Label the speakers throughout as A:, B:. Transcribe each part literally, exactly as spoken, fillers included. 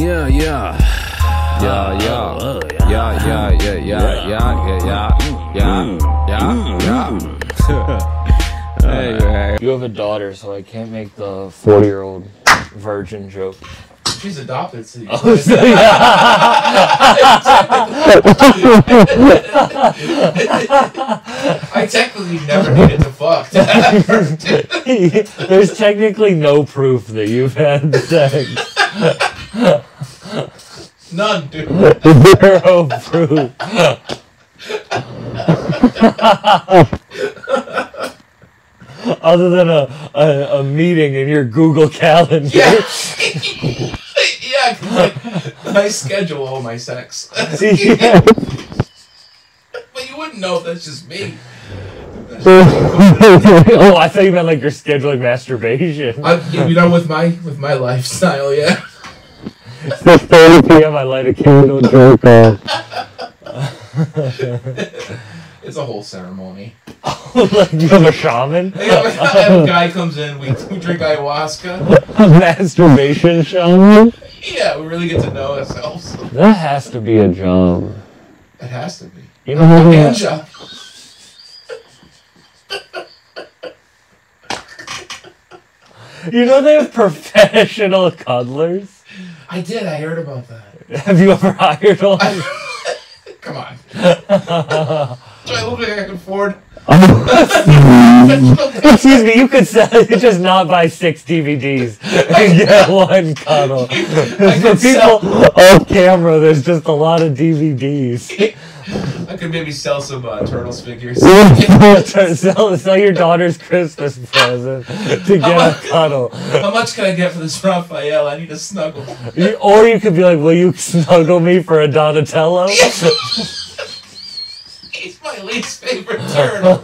A: Yeah, yeah.
B: Yeah, yeah.
A: Uh,
B: Yeah, yeah, yeah, yeah, yeah, yeah, yeah, yeah, yeah, yeah. Hey, hey. You have a daughter, so I can't make the forty-year-old virgin joke.
C: She's adopted, so you
B: Oh, so yeah.
C: I technically never needed to fuck.
B: There's technically no proof that you've had sex.
C: None, dude.
B: Zero proof. Other than a, a, a meeting in your Google Calendar.
C: Yeah. Yeah, 'cause like, I schedule all my sex.
B: Yeah.
C: But you wouldn't know if that's just me.
B: Oh, I thought you meant like you're scheduling masturbation.
C: I, you know, with my with my lifestyle, yeah.
B: six thirty p.m. I light a candle, jerk off.
C: It's a whole ceremony.
B: Like you have a shaman?
C: A guy comes in, we, we drink ayahuasca.
B: A masturbation shaman?
C: Yeah, we really get to know ourselves.
B: That has to be a job.
C: It has to be.
B: You know what?
C: A hand job.
B: You know they have professional cuddlers?
C: I did, I heard about that.
B: Have you ever hired one?
C: Come on. Do I look like I can afford?
B: Excuse me, you could sell it, just not buy six D V Ds and get one cuddle. For people off camera, there's just a lot of D V Ds.
C: I could maybe sell some uh, Turtles figures.
B: sell, sell your daughter's Christmas present to get a cuddle.
C: How much can I get for this Raphael? I need a snuggle.
B: You, or you could be like, will you snuggle me for a Donatello?
C: He's my least favorite turtle.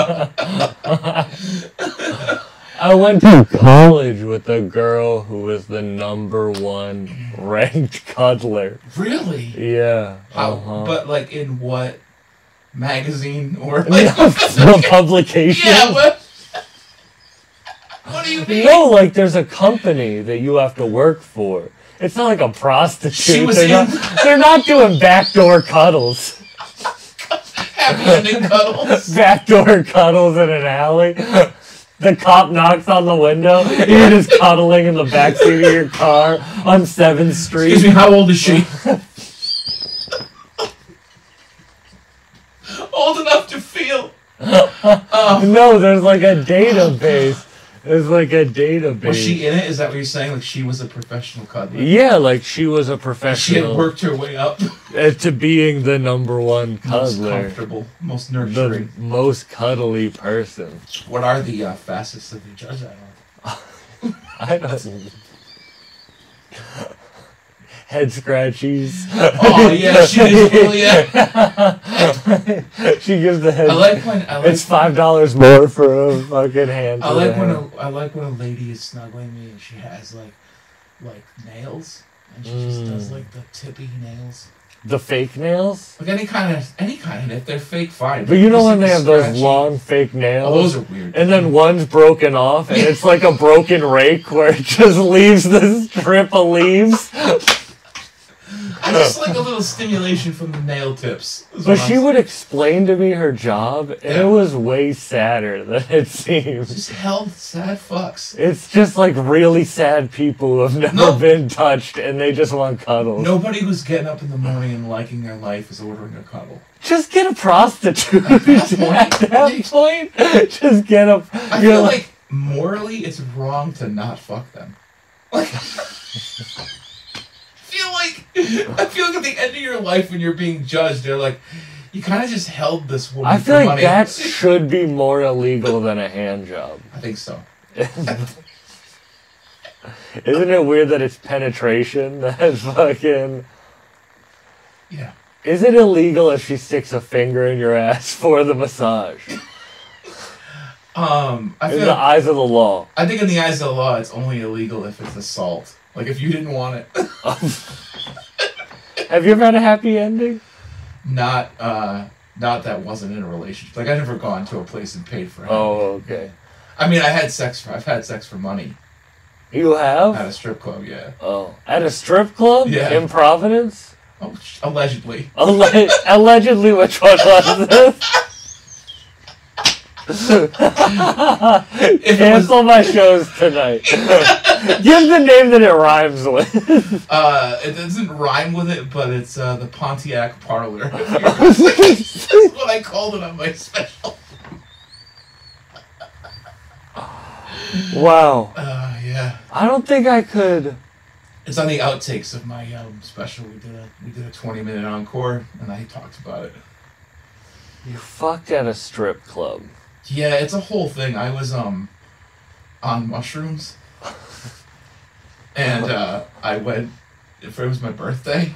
B: I went to college with a girl who was the number one ranked cuddler.
C: Really?
B: Yeah.
C: How?
B: Uh-huh.
C: But like in what magazine or like
B: The publication?
C: Yeah. What? What do you mean?
B: No, like there's a company that you have to work for. It's not like a prostitute.
C: She was
B: they're,
C: in-
B: not, they're not doing backdoor cuddles.
C: Happy ending cuddles.
B: Backdoor cuddles in an alley. The cop knocks on the window. You're just cuddling in the backseat of your car on seventh Street.
C: Excuse me, how old is she? Old enough to feel. Uh,
B: No, there's like a database. There's like a database.
C: was she in it? Is that what you're saying? Like she was a professional cuddler?
B: Yeah, like she was a
C: She had
B: professional
C: worked her way up.
B: uh, to being the number one
C: Most
B: cuddler.
C: comfortable, most
B: The
C: nurturing.
B: most cuddly person.
C: What are the uh, fastest that they judge that on?
B: I don't. Head scratchies.
C: Oh yeah, she is really. Yeah.
B: She gives the head.
C: I like when I like.
B: It's five dollars more for a fucking hand.
C: I
B: to
C: like
B: the
C: when
B: hand.
C: a, I like when a lady is snuggling me and she has like, like nails, and she just does
B: Mm.
C: like the tippy nails.
B: The fake nails.
C: Like any kind of any kind of if they're fake, fine.
B: But you know
C: Just
B: when
C: like
B: they
C: the
B: have those
C: scratchy-
B: long fake nails.
C: Oh, those are weird.
B: And then one's broken off, and it's like a broken rake where it just leaves this strip of leaves.
C: I just like a little stimulation from the nail tips. is
B: But
C: what
B: she
C: I'm-
B: would explain to me her job, and
C: Yeah.
B: it was way sadder than it seems.
C: just held sad fucks.
B: It's just like really sad people who have never
C: No.
B: been touched, and they just want cuddles.
C: Nobody who's getting up in the morning and liking their life is ordering a cuddle.
B: Just get a prostitute.
C: At that
B: At
C: point-
B: that point, just get a.
C: I
B: you're
C: feel like morally it's wrong to not fuck them. Like, I feel like I feel like at the end of your life when you're being judged, they're like, you kind of just held this woman.
B: I feel
C: for
B: like
C: money.
B: that should be more illegal than a hand job.
C: I think so.
B: Isn't it weird that it's penetration that fucking...
C: Yeah.
B: Is it illegal if she sticks a finger in your ass for the massage?
C: Um, I
B: In
C: feel.
B: the eyes of the law.
C: I think in the eyes of the law, it's only illegal if it's assault. Like if you didn't want it.
B: Have you ever had a happy ending?
C: Not, uh, not that wasn't in a relationship. Like I never gone to a place and paid for it.
B: Oh, okay.
C: I mean, I had sex for. I've had sex for money.
B: You have?
C: At a strip club, yeah.
B: Oh. At a strip club?
C: Yeah.
B: In Providence?
C: Oh, allegedly.
B: Alle- allegedly, which one was this? Cancel was... my shows tonight. Give the name that it rhymes with.
C: Uh, it doesn't rhyme with it, but it's uh, the Pontiac Parlor. That's what I called it on my special.
B: Wow.
C: Uh, yeah.
B: I don't think I could.
C: It's on the outtakes of my um, special. We did a we did a twenty minute encore, and I talked about it.
B: You fucked at a strip club.
C: Yeah, it's a whole thing. I was um on mushrooms, and uh, I went. If it was my birthday.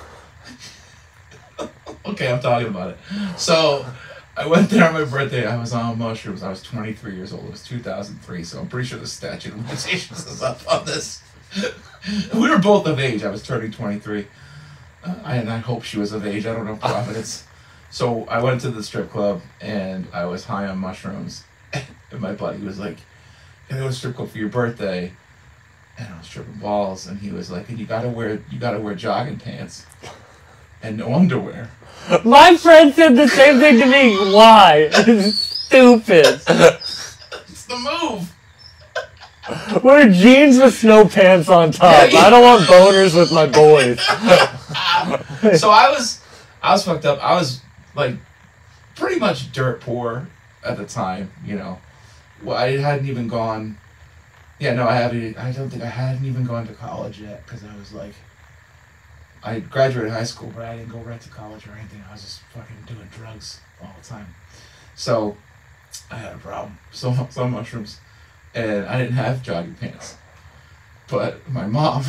C: Okay, I'm talking about it. So I went there on my birthday. I was on mushrooms. I was twenty-three years old. It was two thousand three, so I'm pretty sure the statute of limitations is up on this. We were both of age. I was turning twenty-three, uh, and I hope she was of age. I don't know, Providence. So I went to the strip club, and I was high on mushrooms. And my buddy was like, "Can I go to the strip club for your birthday?" And I was tripping balls, and he was like, "And you gotta wear, you gotta wear jogging pants, and no underwear."
B: My friend said the same thing to me. Why? Stupid.
C: It's the move.
B: Wear jeans with snow pants on top. I don't want boners with my boys.
C: So I was, I was fucked up. I was like, pretty much dirt poor at the time. You know, well, I hadn't even gone. Yeah, no, I haven't. I don't think I hadn't even gone to college yet because I was like, I graduated high school, but I didn't go right to college or anything. I was just fucking doing drugs all the time. So I had a problem. So some mushrooms. And I didn't have jogging pants. But my mom,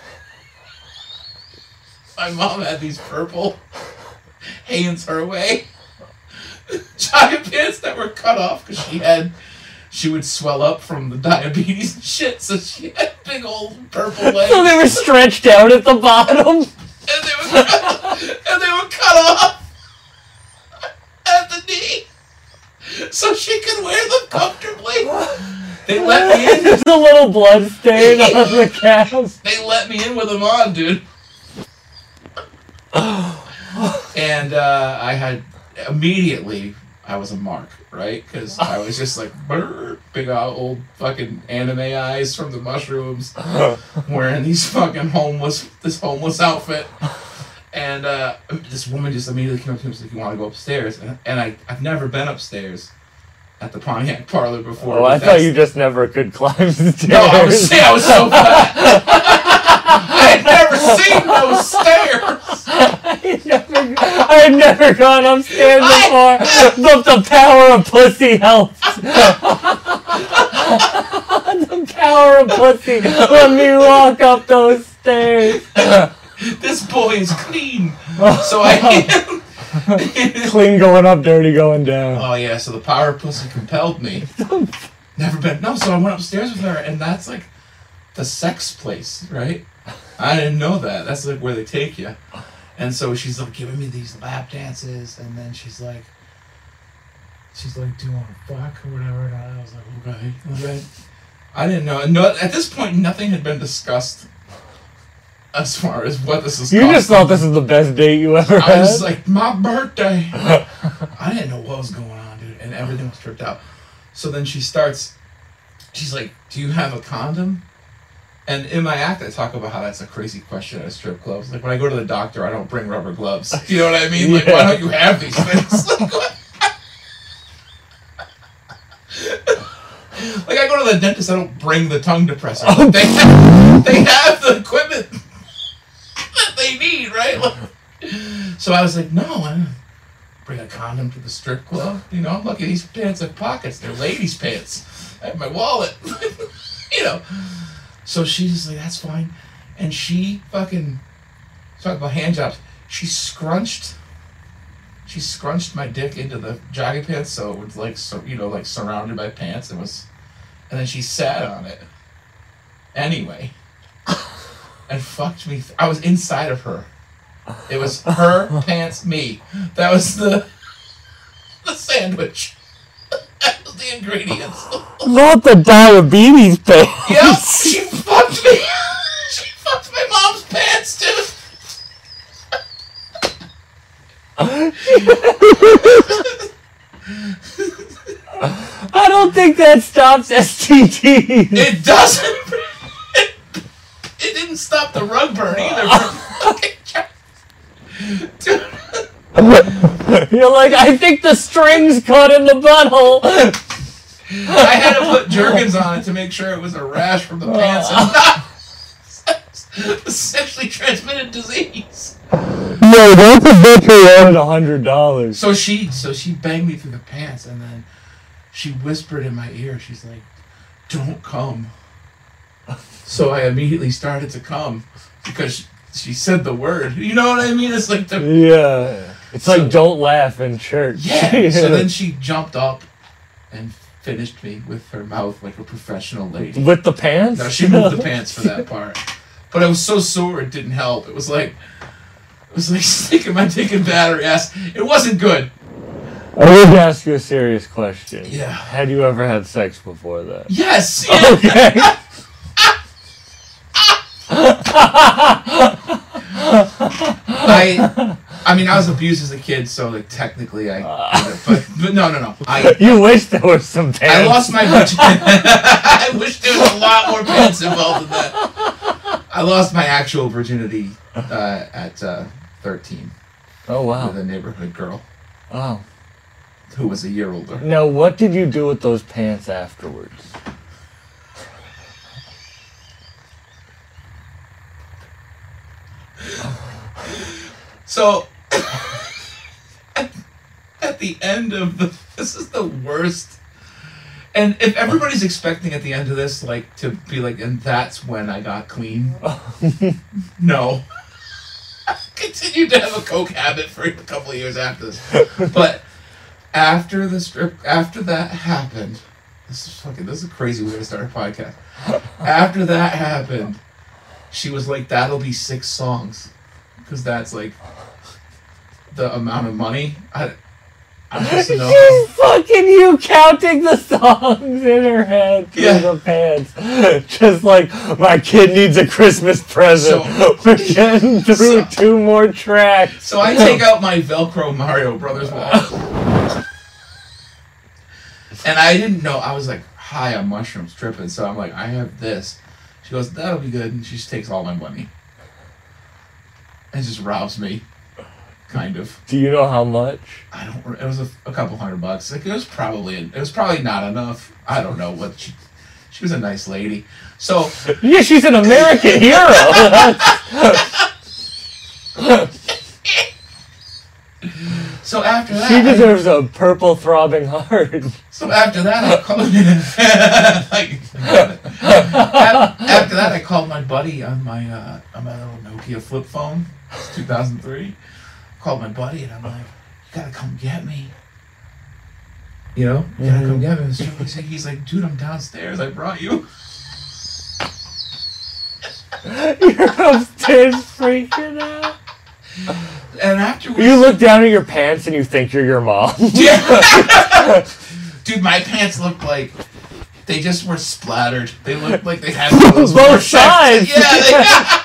C: my mom had these purple Hanes her way jogging pants that were cut off because she had, she would swell up from the diabetes and shit. So she had big old purple legs.
B: So they were stretched out at the bottom.
C: And they were cut, and they were cut off at the knee. So she could wear them comfortably. They let me in.
B: There's a little blood stain on the calves.
C: They let me in with them on, dude. And uh, I had immediately I was a mark, right? Because I was just like brr, big old fucking anime eyes from the mushrooms, wearing these fucking homeless this homeless outfit. And uh, this woman just immediately came up to me and was like, "You want to go upstairs?" And, and I I've never been upstairs at the Pontiac Parlor before.
B: Oh, I thought you just never could climb the stairs.
C: No, I was, I was so fat. I had never seen those stairs.
B: I had never, I had never gone upstairs before, but the power of pussy helps. The power of pussy let me walk up those stairs.
C: This boy is clean. So I...
B: Clean going up, dirty going down.
C: Oh yeah, so the power of pussy compelled me. Never been no, so I went upstairs with her, and that's like the sex place, right? I didn't know that. That's like where they take you. And so she's like giving me these lap dances, and then she's like, she's like, "Do you want to fuck or whatever?" And I was like, "Okay, okay." I didn't know. No, at this point, nothing had been discussed. As far as what this is,
B: you
C: costing.
B: just thought this is the best date you ever had.
C: I was like, my birthday. I didn't know what was going on, dude, and everything was tripped out. So then she starts. She's like, "Do you have a condom?" And in my act, I talk about how that's a crazy question at a strip club. Like when I go to the doctor, I don't bring rubber gloves. You know what I mean? Like, yeah. Why don't you have these things? Like, what? Like I go to the dentist, I don't bring the tongue depressor. Oh. They have, they have the equipment that they need, right? Like, so I was like, no, I don't bring a condom to the strip club. You know, look at these pants have pockets. They're ladies' pants. I have my wallet. You know. So she's just like, that's fine. And she fucking, talk about hand jobs. She scrunched, she scrunched my dick into the jogging pants so it was like, so you know, like surrounded by pants. It was, and then she sat on it. Anyway. And fucked me. I was inside of her. It was her pants, me. That was the the sandwich. That was the ingredients.
B: Not the diabetes pants.
C: Yep. She fucked me. She fucked my mom's pants, dude.
B: I don't think that stops S T Ds.
C: It doesn't. It, it didn't stop the rug burn either. Dude.
B: You're like, I think the string's caught in the butthole.
C: I had to put Jergens on it to make sure it was a rash from the pants and not a sexually transmitted disease.
B: No, that's a bitch who owed a hundred dollars.
C: So she, so she banged me through the pants, and then she whispered in my ear. She's like, "Don't come." So I immediately started to come because she, she said the word. You know what I mean? It's like the
B: yeah. It's so, like don't laugh in church.
C: Yeah. So then she jumped up and finished me with her mouth like a professional lady.
B: With the pants?
C: No, she moved the pants for that part. But I was so sore it didn't help. It was like it was like sticking my dick in battery ass. It wasn't good.
B: I would ask you a serious question.
C: Yeah.
B: Had you ever had sex before that?
C: Yes. Yeah.
B: Okay.
C: I I mean I was abused as a kid, so like technically I uh, but but no no no. I
B: You wish there was some pants.
C: I lost my virginity. I wish there was a lot more pants involved in that. I lost my actual virginity uh, at uh, thirteen.
B: Oh wow.
C: With a neighborhood girl.
B: Oh.
C: Who was a year older.
B: Now what did you do with those pants afterwards?
C: So, at, at the end of the, this is the worst. And if everybody's expecting at the end of this, like, to be like, and that's when I got clean. No. I continued to have a coke habit for a couple of years after this. But after the strip, after that happened, this is fucking, this is a crazy way to start a podcast. After that happened, she was like, that'll be six songs. Because that's like the amount of money. I, I just know.
B: She's fucking you counting the songs in her head through
C: Yeah.
B: the pants. Just like, my kid needs a Christmas present.
C: So-
B: We're getting through
C: So-
B: two more tracks.
C: So I take out my Velcro Mario Brothers wallet. And I didn't know. I was like high on mushrooms, tripping. So I'm like, I have this. She goes, that'll be good. And she just takes all my money. And just robs me. Kind of.
B: Do you know how much?
C: I don't. It was a, a couple hundred bucks. Like it was probably. It was probably not enough. I don't know what she. She was a nice lady. So.
B: Yeah, she's an American hero.
C: So after that,
B: she deserves a purple throbbing heart.
C: So after that, I called. like, after that, I called my buddy on my uh, on my little Nokia flip phone. It's two thousand three. Called my buddy and I'm like, you gotta come get me. You know, you gotta come get me. He's like, he's like, dude, I'm downstairs. I brought you.
B: You're upstairs freaking out.
C: And afterwards,
B: You look down at your pants and you think you're your mom.
C: Yeah. Dude, my pants looked like they just were splattered. They looked like they had those
B: Both sides.
C: Yeah. They,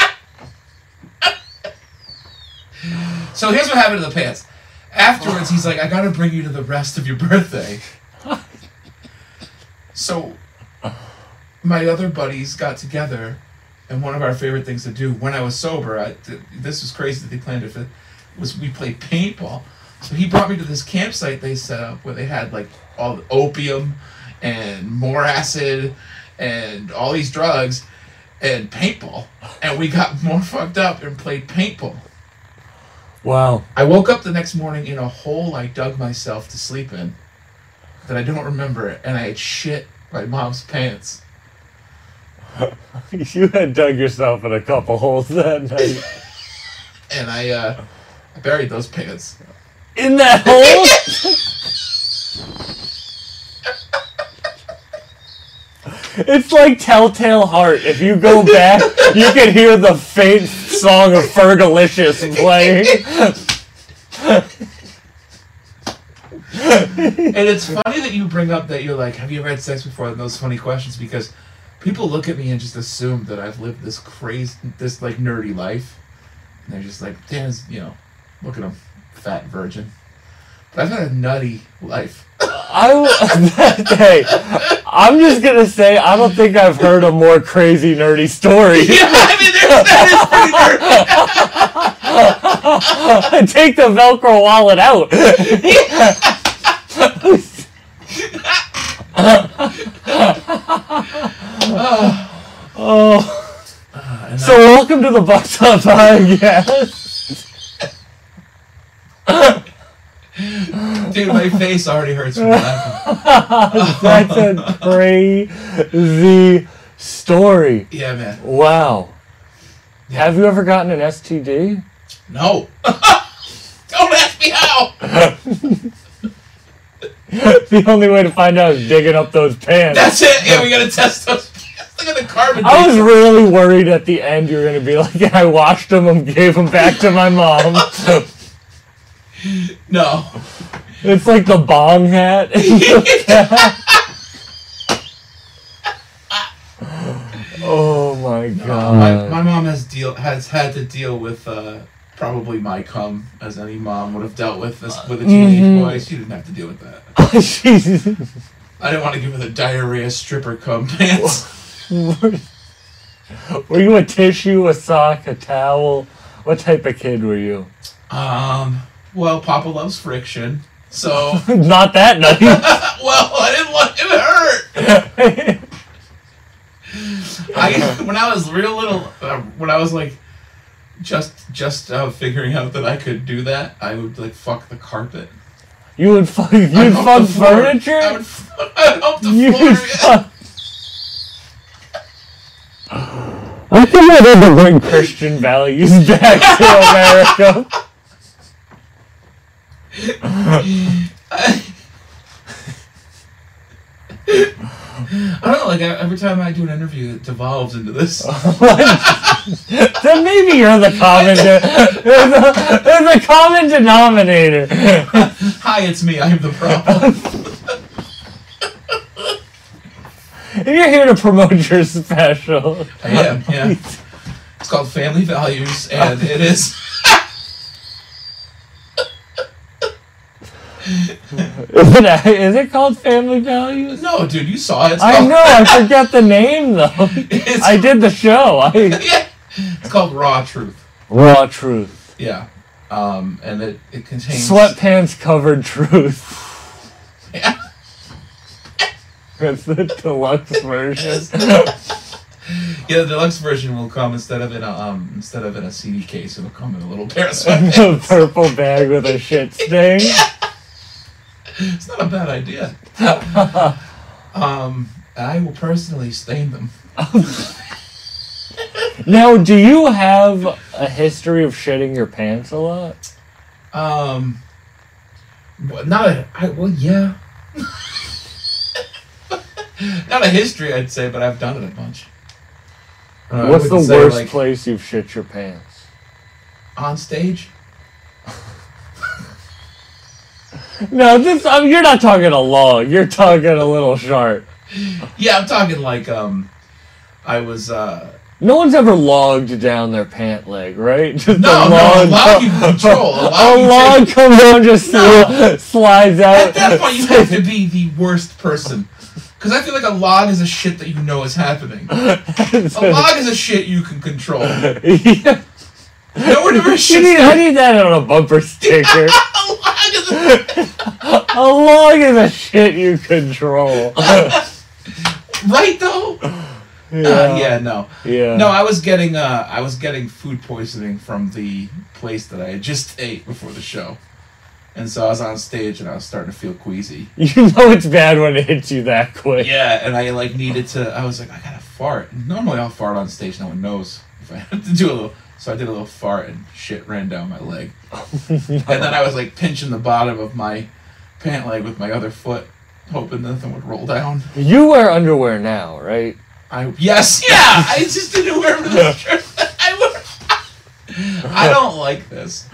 C: so here's what happened to the pants. Afterwards, he's like, I gotta bring you to the rest of your birthday. So my other buddies got together, and one of our favorite things to do when I was sober, I, th- this was crazy that they planned it for, was we played paintball. So he brought me to this campsite they set up where they had like all the opium and more acid and all these drugs and paintball. And we got more fucked up and played paintball.
B: Wow.
C: I woke up the next morning in a hole I dug myself to sleep in that I don't remember it, and I had shit my mom's pants.
B: You had dug yourself in a couple holes that night.
C: And I, uh, I buried those pants.
B: In that hole? It's like Telltale Heart. If you go back, you can hear the faint song of Fergalicious playing.
C: And it's funny that you bring up that you're like, have you ever had sex before? And those funny questions, because people look at me and just assume that I've lived this crazy, this like nerdy life. And they're just like, Dan's, you know, look at him, fat virgin. But I've had a nutty life.
B: I, hey, I'm just gonna say I don't think I've heard a more crazy nerdy story.
C: Yeah, I mean, there's, that is pretty nerdy.
B: Take the Velcro wallet out. Oh. Uh, so I, welcome to the Bucks Up Podcast.
C: Dude, my face already hurts from laughing.
B: That's a crazy story.
C: Yeah, man.
B: Wow. Yeah. Have you ever gotten an S T D?
C: No. Don't ask me how.
B: The only way to find out is digging up those pants.
C: That's it. Yeah, we gotta test those pants. Look at the carbon.
B: I was really worried at the end you were gonna be like, yeah, I washed them and gave them back to my mom.
C: No.
B: It's like the bong hat. Oh my god.
C: No, my, my mom has deal has had to deal with uh, probably my cum, as any mom would have dealt with this with a teenage mm-hmm. boy. She didn't have to deal with that. I didn't want to give her the diarrhea stripper cum pants.
B: Were you a tissue, a sock, a towel? What type of kid were you?
C: Um. Well, Papa loves friction, so
B: not that nutty.
C: Well, I didn't want it to hurt. I when I was real little, uh, when I was like just just uh, figuring out that I could do that, I would like fuck the carpet.
B: You would fuck. You'd fuck furniture.
C: I would. I'd hump the
B: you
C: floor.
B: Fuck. I think I need to bring Christian values back to America. I,
C: I don't know, like every time I do an interview, it devolves into this.
B: Then maybe you're the common. De- there's, a, there's a common denominator.
C: Hi, it's me. I am the problem.
B: You're here to promote your special.
C: I am. Yeah. It's called Family Values, and it is.
B: Is it, is it called Family Values?
C: No, dude, you saw it. It's
B: I
C: called...
B: know, I forget the name, though. It's... I did the show. I...
C: Yeah. It's called Raw Truth.
B: Raw Truth.
C: Yeah. Um, and it, it contains...
B: Sweatpants Covered Truth.
C: Yeah.
B: That's the deluxe version.
C: Yeah, the deluxe version will come instead of in a um instead of in a C D case, it'll come in a little pair of sweatpants.
B: A purple bag with a shit stain.
C: Yeah. It's not a bad idea. um, I will personally stain them.
B: Now, do you have a history of shitting your pants a lot?
C: Um, not a. I, well, yeah. Not a history, I'd say, but I've done it a bunch.
B: Uh, What's the worst like, place you've shit your pants?
C: On stage.
B: No, this I mean, you're not talking a log. You're talking a little sharp.
C: Yeah, I'm talking like um, I was. uh...
B: No one's ever logged down their pant leg, right? Just
C: no,
B: a
C: no,
B: log
C: a log you control. A log,
B: a
C: you
B: log
C: take...
B: comes down, just
C: no.
B: slides out.
C: At that point, you have to be the worst person. Because I feel like a log is a shit that you know is happening. A log is a shit you can control. Yeah. No one ever shits.
B: Need, I need that on a bumper sticker.
C: a, log is a...
B: a log is a shit you control.
C: Right though?
B: Yeah.
C: Uh, yeah, no.
B: Yeah.
C: No, I was getting uh I was getting food poisoning from the place that I had just ate before the show. And so I was on stage and I was starting to feel queasy.
B: You know it's bad when it hits you that quick.
C: Yeah, and I like needed to I was like, I gotta fart. Normally I'll fart on stage, no one knows if I have to do a little. So I did a little fart and shit ran down my leg. No. And then I was like pinching the bottom of my pant leg with my other foot, hoping nothing would roll down.
B: You wear underwear now, right?
C: I yes, yeah. I just didn't wear the shirt. I wear. I don't like this.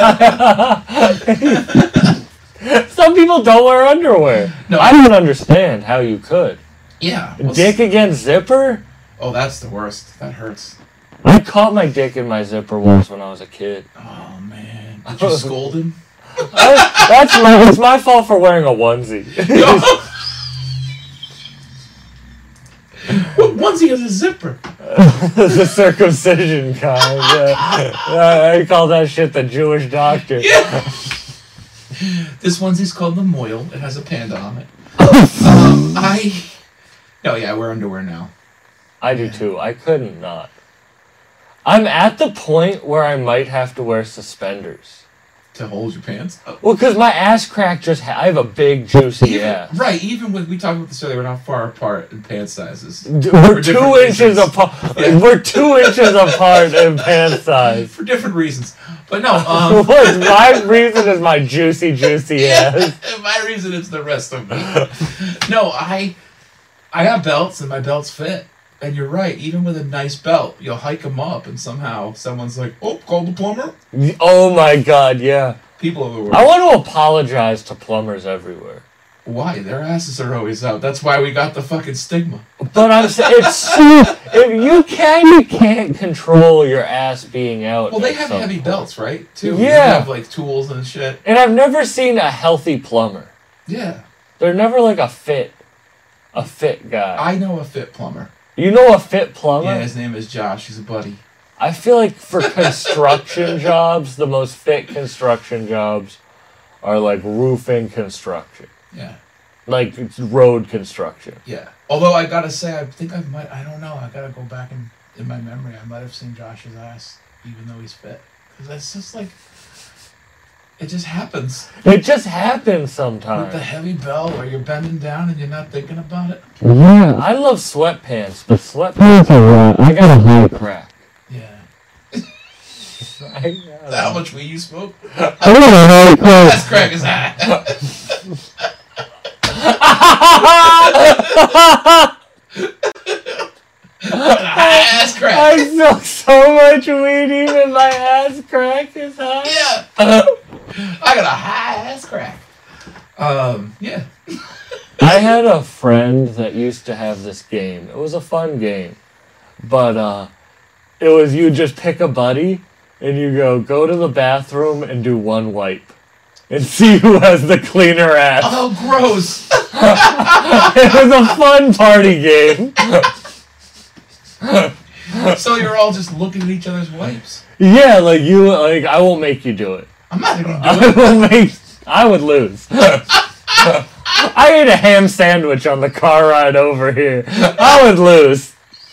B: Some people don't wear underwear.
C: No,
B: I don't understand how you could.
C: Yeah. Well,
B: Dick against zipper?
C: Oh, that's the worst. That hurts.
B: I caught my dick in my zipper once when I was a kid.
C: Oh, man. Did you scold him?
B: I, that's my, it's my fault for wearing a onesie.
C: What onesie has a zipper?
B: The circumcision kind. Uh, I call that shit the Jewish doctor.
C: Yeah. This onesie's called the Moyle. It has a panda on it. um, I... No, yeah, I wear underwear now.
B: I do too. I couldn't not. I'm at the point where I might have to wear suspenders.
C: To hold your pants? Oh.
B: Well, because my ass crack just... Ha- I have a big, juicy
C: Even,
B: ass.
C: right, even with... We talked about this earlier, we're not far apart in pant sizes.
B: D- We're two inches
C: reasons.
B: apart.
C: Yeah.
B: We're two inches apart in pant size.
C: For different reasons. But no, um...
B: What's my reason is my juicy, juicy ass.
C: Yeah, my reason is the rest of me. No, I... I got belts, and my belts fit. And you're right, even with a nice belt, you'll hike them up, and somehow someone's like, oh, call the plumber?
B: Oh my god, yeah.
C: People are the worst.
B: I want to apologize to plumbers everywhere.
C: Why? Their asses are always out. That's why we got the fucking stigma.
B: But I'm saying, it's so, if you can, you can't control your ass being out.
C: Well, they
B: at
C: have
B: some
C: heavy
B: point.
C: belts, right? Too.
B: Yeah.
C: They have, like, tools and shit.
B: And I've never seen a healthy plumber.
C: Yeah.
B: They're never like a fit, a fit guy.
C: I know a fit plumber.
B: You know a fit plumber?
C: Yeah, his name is Josh. He's a buddy.
B: I feel like for construction jobs, the most fit construction jobs are like roofing construction.
C: Yeah.
B: Like it's road construction.
C: Yeah. Although I gotta say, I think I might, I don't know, I gotta go back in, in my memory. I might have seen Josh's ass, even though he's fit. Because that's just like, it just happens.
B: It just happens
C: With
B: sometimes.
C: the heavy belt where you're bending down and you're not thinking about it.
B: Yeah, I love sweatpants, but sweatpants are, uh, I got a high crack.
C: Yeah.
B: I,
C: Is that how much weed you smoke?
B: I got a high crack.
C: That's crack is that. Ass crack.
B: I smoke so much weed, even my ass crack is high.
C: Yeah. I got a high ass crack. Um, yeah.
B: I had a friend that used to have this game. It was a fun game. But uh, it was you just pick a buddy and you go, go to the bathroom and do one wipe. And see who has the cleaner ass.
C: Oh, gross.
B: It was a fun party game.
C: So you're all just looking at each other's wipes.
B: Yeah, like you, like I won't make you do it.
C: I'm not gonna do
B: I
C: it.
B: will make. I would lose. I ate a ham sandwich on the car ride over here. I would lose.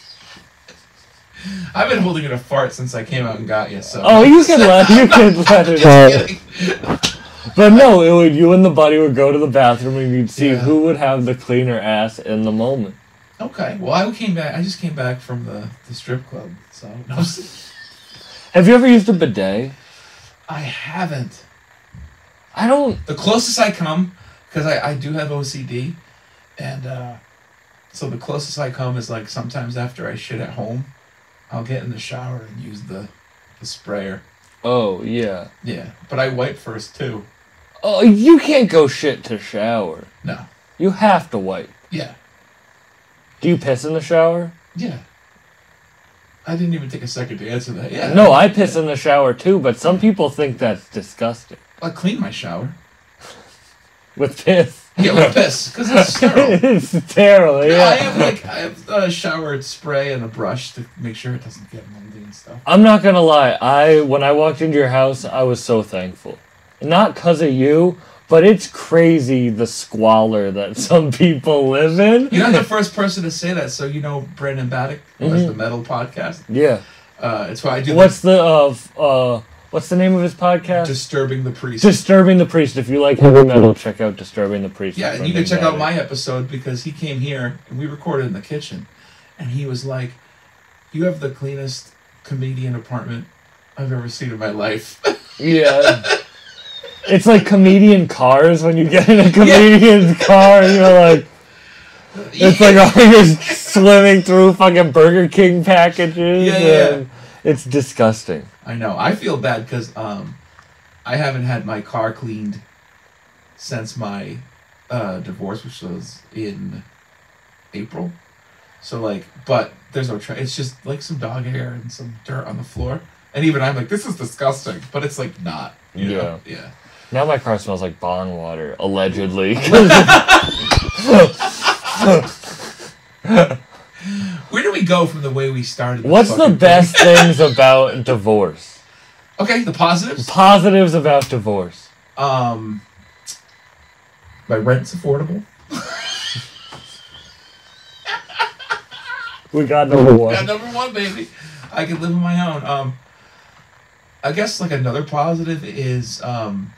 C: I've been holding it a fart since I came out and got you. So.
B: Oh, you can let you can let it out. But no, it would. You and the buddy would go to the bathroom and you'd see
C: Yeah.
B: who would have the cleaner ass in the moment.
C: Okay. Well, I came back. I just came back from the, the strip club. So no.
B: Have you ever used a bidet?
C: I haven't.
B: I don't.
C: The closest I come, because I, I do have O C D, and uh, so the closest I come is like sometimes after I shit at home, I'll get in the shower and use the, the sprayer.
B: Oh yeah.
C: Yeah, but I wipe first too.
B: Oh, you can't go shit to shower.
C: No.
B: You have to wipe.
C: Yeah.
B: Do you piss in the shower?
C: Yeah. I didn't even take a second to answer that. Yeah.
B: No, I piss in the shower too, but some people think that's disgusting.
C: I clean my shower.
B: With piss.
C: Yeah, with piss, because it's sterile.
B: It's terrible,
C: Yeah,
B: yeah.
C: I have like I have a shower spray and a brush to make sure it doesn't get moldy and stuff.
B: I'm not gonna lie, I when I walked into your house, I was so thankful. Not because of you, but it's crazy the squalor that some people live in.
C: You're not the first person to say that, so you know Brandon Baddock, who has
B: Mhm.
C: the Metal Podcast.
B: Yeah.
C: Uh, it's why I do
B: What's the uh f- uh what's the name of his podcast?
C: Disturbing the Priest.
B: Disturbing the Priest. If you like heavy metal, check out Disturbing the Priest.
C: Yeah,
B: with
C: and you can
B: Brendan
C: check out
B: Baddock.
C: my episode because he came here and we recorded in the kitchen, and he was like, "You have the cleanest comedian apartment I've ever seen in my life."
B: Yeah. It's like comedian cars when you get in a comedian's car and you're like, it's like oh, you're swimming through fucking Burger King packages.
C: Yeah, yeah,
B: and it's disgusting.
C: I know. I feel bad because um, I haven't had my car cleaned since my uh, divorce, which was in April. So like, but there's no tra- it's just like some dog hair and some dirt on the floor. And even I'm like, this is disgusting, but it's like not. You
B: Yeah.
C: know? Yeah.
B: Now my car smells like bond water, allegedly.
C: Where do we go from the way we started?
B: What's the
C: fucking
B: best
C: thing?
B: things about divorce?
C: Okay, the positives.
B: Positives about divorce.
C: Um, my rent's affordable.
B: We got number one.
C: Got number one, baby. I can live on my own. Um, I guess like another positive is um,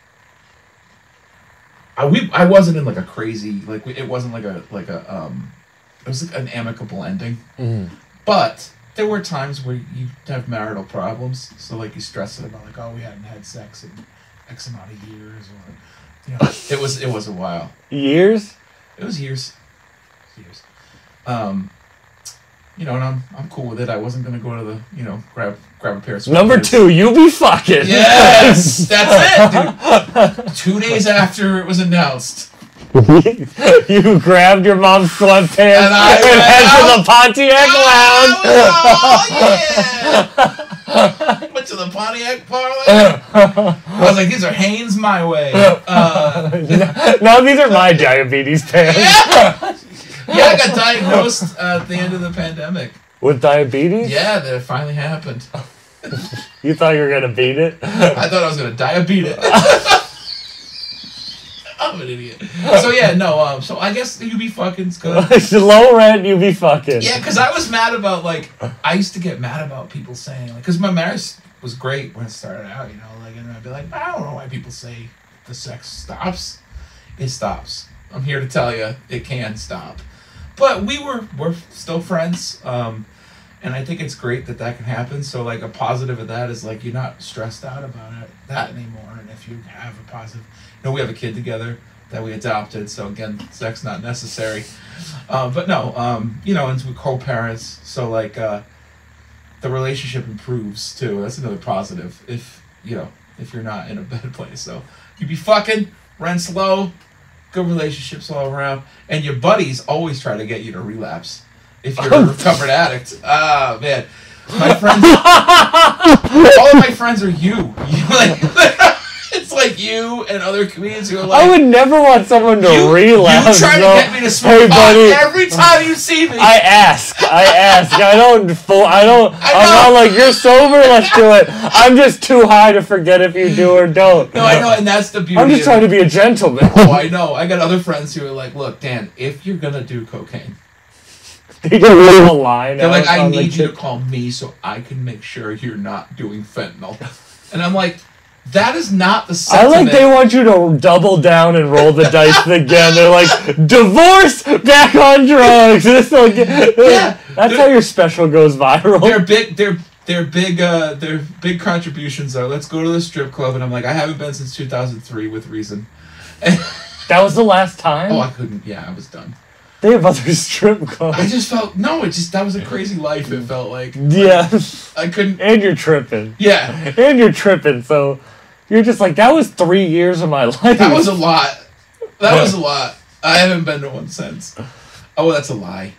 C: I we I wasn't in like a crazy like it wasn't like a like a um, it was like an amicable ending,
B: Mm.
C: but there were times where you have marital problems. So like you stress it about like, oh, we hadn't had sex in X amount of years, or you know, it was it was a while.
B: Years?
C: It was years. Years. Um, you know, and I'm I'm cool with it. I wasn't gonna go to the you know grab grab a pair of
B: Number
C: sweatpants.
B: two, you be fucking.
C: Yes, that's it, dude. Two days after it was announced,
B: You grabbed your mom's sweatpants and,
C: And I went
B: head
C: out.
B: to the Pontiac
C: oh, yeah. Went to the Pontiac parlor. I was like, these are Hanes my way. Uh,
B: Lounge. No, these are my diabetes pants.
C: yeah. Yeah, I got diagnosed uh, at the end of the pandemic.
B: With diabetes?
C: Yeah, that it finally happened.
B: You thought you were gonna beat it?
C: I thought I was gonna diabetes. I'm an idiot. So yeah, no. Um, so I guess you be fucking's good.
B: Low rent, you be fucking.
C: Yeah, because I was mad about like I used to get mad about people saying like because my marriage was great when it started out, you know, like and I'd be like I don't know why people say the sex stops. It stops. I'm here to tell you it can stop. But we were we're still friends, um, and I think it's great that that can happen. So like a positive of that is like you're not stressed out about it that anymore. And if you have a positive, you know, we have a kid together that we adopted. So again, sex not necessary. Uh, but no, um, you know, and we're co-parents. So like uh, the relationship improves too. That's another positive. If you know, if you're not in a bad place, so you be fucking rent's low. Good relationships all around. And your buddies always try to get you to relapse if you're a recovered addict. Ah, man. My friends... all of my friends are you. you like, it's like you and other comedians who are like...
B: I would never want someone to
C: you,
B: relapse.
C: You try to
B: though.
C: get me to smoke
B: Hey,
C: pot
B: buddy.
C: every time you see me.
B: I ask. I ask. I don't. Full, I don't.
C: I
B: I'm not
C: know.
B: like you're sober. Let's do it. I'm just too high to forget if you do or don't.
C: No, I know, and that's the beauty
B: I'm just
C: of
B: trying
C: it.
B: to be a gentleman.
C: Oh, I know. I got other friends who are like, look, Dan, if you're going to do cocaine...
B: They just leave a line.
C: They're like,
B: out
C: I
B: on
C: need
B: the
C: you to
B: tip.
C: call me so I can make sure you're not doing fentanyl. And I'm like, that is not the
B: I
C: sentiment.
B: like they want you to double down and roll the dice again. They're like, divorce, back on drugs. It's like,
C: Yeah.
B: that's how your special goes viral.
C: Their big, their their big, uh, their big contributions are, let's go to the strip club. And I'm like, I haven't been since two thousand three with reason. And,
B: That was the last time?
C: oh, I couldn't. Yeah, I was done.
B: They have other strip clubs.
C: I just felt no. It just that was a crazy life. It felt like
B: Yeah.
C: I couldn't.
B: And you're tripping.
C: Yeah,
B: And you're tripping, so you're just like, that was three years of my life.
C: that was a lot. That was a lot. I haven't been to one since. Oh, that's a lie.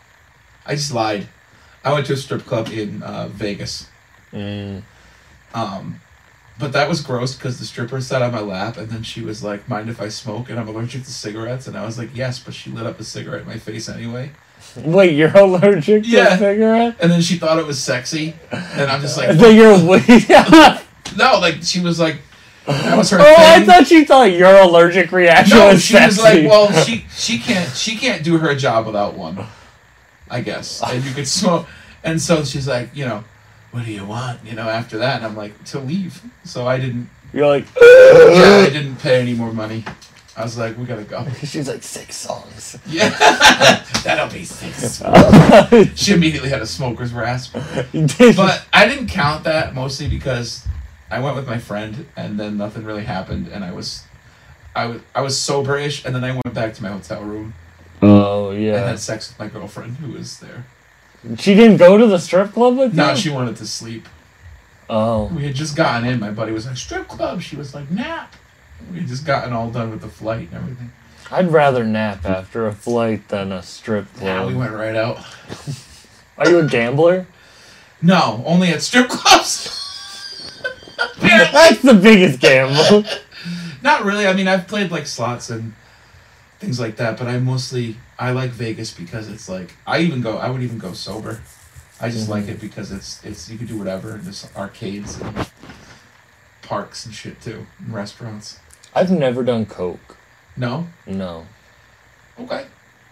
C: I just lied. I went to a strip club in uh, Vegas.
B: Mm.
C: Um, but that was gross because the stripper sat on my lap and then she was like, mind if I smoke? And I'm allergic to cigarettes. And I was like, yes, but she lit up a cigarette in my face anyway.
B: Wait, you're allergic to
C: Yeah.
B: a cigarette?
C: And then she thought it was sexy. And I'm just like,
B: So you're weak.
C: no, like she was like, that was her
B: Oh, I
C: thing.
B: thought she thought your allergic reaction
C: No,
B: was
C: she was
B: sexy.
C: like, well, she she can't she can't do her job without one, I guess. And you could smoke. And so she's like, you know, what do you want? You know, after that, and I'm like, to leave. So I didn't.
B: You're like,
C: Yeah, I didn't pay any more money. I was like, we gotta go.
B: she's like, six songs.
C: Yeah, that'll be six. She immediately had a smoker's rasp. But I didn't count that mostly because I went with my friend, and then nothing really happened, and I was, I was, I was sober-ish, and then I went back to my hotel room
B: Oh,
C: and
B: yeah.
C: had sex with my girlfriend who was there.
B: She didn't go to the strip club with you?
C: No, she wanted to sleep.
B: Oh.
C: We had just gotten in. My buddy was like, strip club. She was like, nap. We had just gotten all done with the flight and everything.
B: I'd rather nap after a flight than a strip club.
C: Yeah, we went right out.
B: Are you a gambler?
C: No, only at strip clubs.
B: That's the biggest gamble.
C: Not really. I mean, I've played like slots and things like that, but I mostly I like Vegas because it's like I even go. I would even go sober. I just
B: Mm-hmm.
C: like it because it's it's you can do whatever. There's arcades and parks and shit too, and restaurants.
B: I've never done coke.
C: No.
B: No.
C: Okay.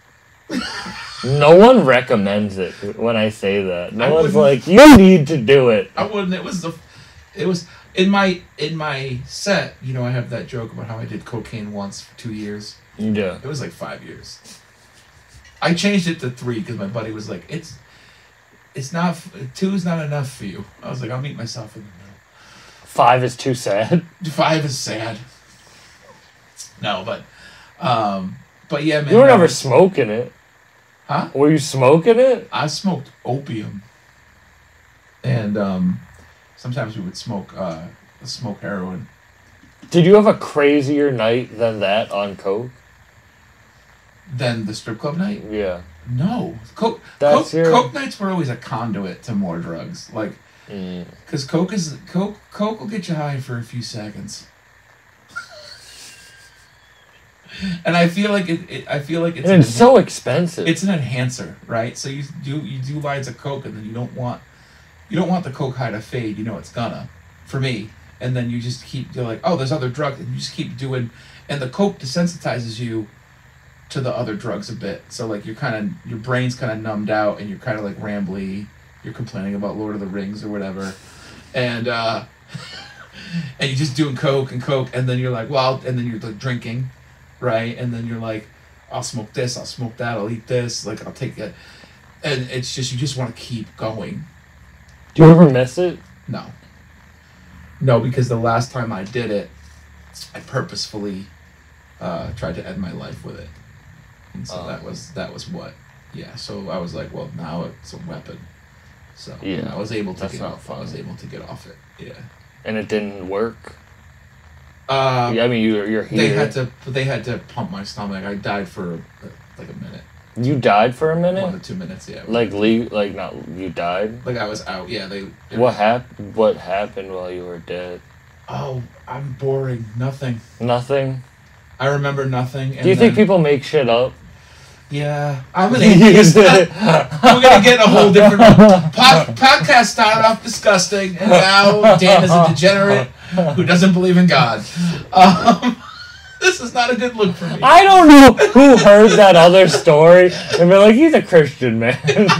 B: No one recommends it when I say that. No
C: I
B: one's
C: wouldn't-
B: like, you need to do it.
C: I wouldn't. It was the. It was in my in my set. You know, I have that joke about how I did cocaine once for two years.
B: Yeah.
C: It was like five years. I changed it to three because my buddy was like, "It's, it's not two is not enough for you." I was like, "I'll meet myself in the middle."
B: Five is too sad.
C: Five is sad. No, but, um, but yeah, man.
B: You were
C: that
B: never
C: was-
B: smoking it.
C: Huh?
B: Were you smoking it?
C: I smoked opium, and um, sometimes we would smoke uh, smoke heroin.
B: Did you have a crazier night than that on coke?
C: Then the strip club night.
B: Yeah.
C: No, coke.
B: That's
C: Coke,
B: your-
C: coke nights were always a conduit to more drugs, like
B: Mm.
C: because coke is coke. Coke will get you high for a few seconds, and I feel like it. it I feel like it's
B: And it's so expensive.
C: it's an enhancer, right? So you do you do lines of coke, and then you don't want you don't want the coke high to fade. You know it's gonna, for me. And then you just keep you're like, oh, there's other drugs, and you just keep doing, and the coke desensitizes you to the other drugs a bit. So like you're kind of your brain's kind of numbed out, and you're kind of like rambly. You're complaining about Lord of the Rings or whatever, and uh, and you're just doing coke and coke, and then you're like, well, and then you're like drinking, right? And then you're like, I'll smoke this, I'll smoke that, I'll eat this, like I'll take it, and it's just you just want to keep going.
B: Do you ever miss it?
C: No. No, because the last time I did it, I purposefully uh, tried to end my life with it, and so
B: Oh.
C: that was that was what, yeah. So I was like, well, now it's a weapon. So
B: Yeah,
C: I was able to
B: that's
C: get
B: not
C: off. I was
B: fun.
C: able to get off it. Yeah.
B: And it didn't work?
C: Uh,
B: Yeah, I mean, you're, you're here.
C: They had to. They had to pump my stomach. I died for uh, like a minute,
B: You died for a
C: one
B: minute?
C: to two minutes. Yeah.
B: Like, le- like not you died?
C: Like I was out. Yeah. They. they
B: What hap- What happened while you were dead?
C: Oh, I'm boring. Nothing.
B: Nothing?
C: I remember nothing. And
B: Do you think
C: then-
B: people make shit up?
C: Yeah, I'm an atheist. We're gonna get a whole different pod, podcast. Started off disgusting, and now Dan is a degenerate who doesn't believe in God. Um, this is not a good look for me.
B: I don't know who heard that other story and be like, he's a Christian man.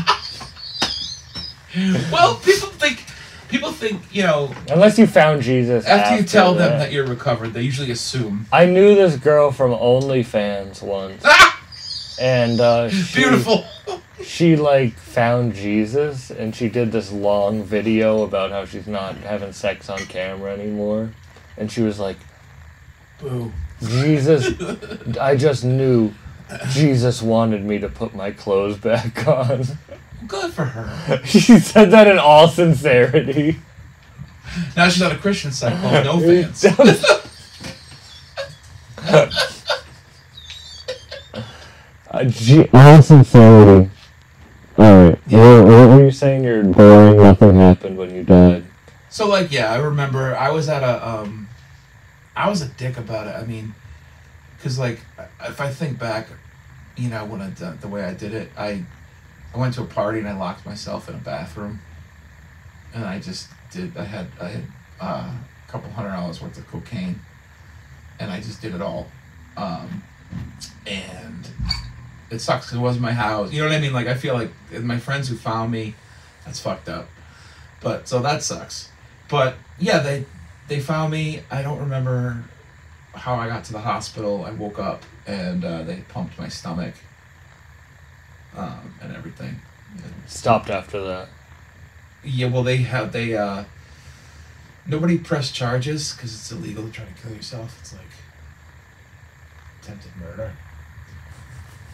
C: Well, people think, people think, you know,
B: Unless you found Jesus.
C: after you tell them
B: that.
C: that you're recovered, they usually assume.
B: I knew this girl from OnlyFans once.
C: Ah,
B: And uh, she,
C: beautiful.
B: she like found Jesus and she did this long video about how she's not having sex on camera anymore. And she was like,
C: Boo.
B: Jesus, I just knew Jesus wanted me to put my clothes back on.
C: Good for her.
B: She said that in all sincerity.
C: Now she's on a Christian site called No Fans.
B: Uh, gee, all sincerity. Alright, what, what were you saying? You're boring, nothing happened when you died.
C: So like yeah, I remember I was at a um, I was a dick about it. I mean, cause like if I think back, you know when I done the way I did it, I I went to a party and I locked myself in a bathroom, and I just did. I had I had uh, a couple hundred dollars worth of cocaine, and I just did it all, um, and it sucks 'cause it wasn't my house. You know what I mean? Like I feel like my friends who found me, that's fucked up. But so that sucks. But yeah, they they found me. I don't remember how I got to the hospital. I woke up and uh, they pumped my stomach um, and everything. And
B: Stopped after that.
C: yeah, well, they have they. Uh, nobody pressed charges because it's illegal to try to kill yourself. It's like attempted murder.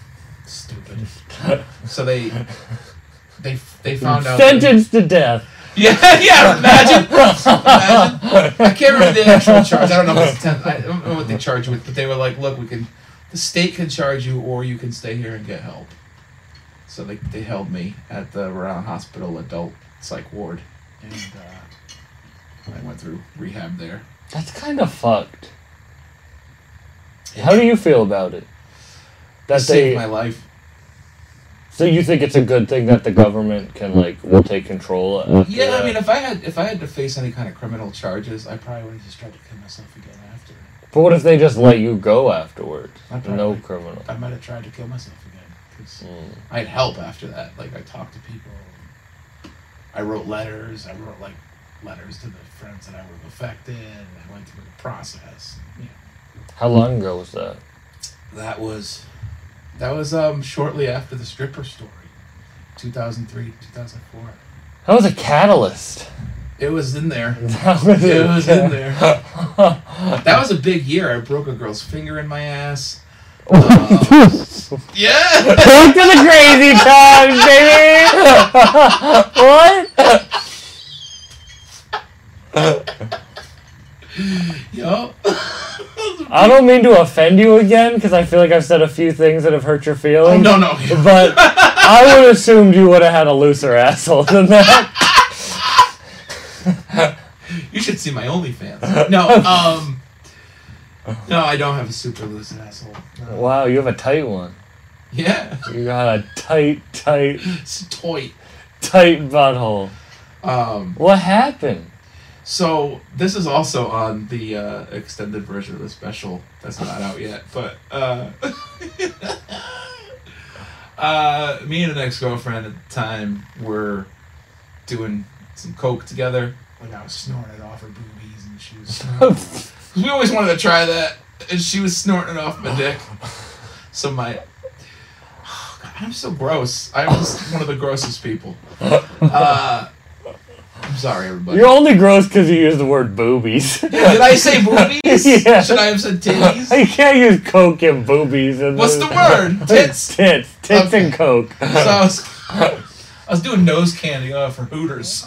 C: Stupid. So they they they found out.
B: Sentenced to death.
C: Yeah, yeah. Imagine, imagine. I can't remember the actual charge. I don't know if it's ten. I don't know what they charge you with, but they were like, "Look, we can. The state can charge you, or you can stay here and get help." So they they held me at the Rhode Island Hospital adult psych ward, and uh, I went through rehab there.
B: That's kind of fucked. How do you feel about it? That
C: It saved
B: they,
C: my life.
B: So you think it's a good thing that the government can like will take control? After
C: Yeah,
B: that?
C: I mean, if I had if I had to face any kind of criminal charges, I probably would have just tried to kill myself again after.
B: But what if they just let you go afterwards?
C: I probably
B: No
C: would-
B: criminal.
C: I might have tried to kill myself again because
B: Mm.
C: I had help after that. Like I talked to people. I wrote letters. I wrote like letters to the friends that I would have affected. I went through the process. You know.
B: How long ago was that?
C: That was that was um shortly after the stripper story, two thousand three, two thousand four.
B: That was a catalyst.
C: It was in there.
B: That was
C: It
B: a-
C: was in there. That was a big year. I broke a girl's finger in my ass. Uh, yeah.
B: Back to the crazy times, baby. What?
C: Yo.
B: I don't mean to offend you again because I feel like I've said a few things that have hurt your
C: Oh,
B: feelings.
C: no, no.
B: But I would have assumed you would have had a looser asshole than that.
C: You should see my OnlyFans. No, um, no, I don't have a super loose asshole. No.
B: Wow, you have a tight one.
C: Yeah,
B: You got a tight, tight,
C: it's a toy.
B: tight butthole.
C: Um,
B: What happened?
C: so this is also on the uh, extended version of the special that's not out yet, but uh, uh, me and an ex-girlfriend at the time were doing some coke together. Like I was snorting it off her boobies, and she was. Snorting. We always wanted to try that, and she was snorting it off my dick. So my. Oh God, I'm so gross. I was one of the grossest people. Uh, I'm sorry, everybody.
B: You're only gross because you used the word boobies.
C: Did I say boobies?
B: Yeah.
C: Should I have said titties?
B: You can't use coke and boobies. And
C: What's the word? Tits.
B: Tits. Tits
C: Okay.
B: and coke.
C: So I was, I was doing nose candy uh, for Hooters.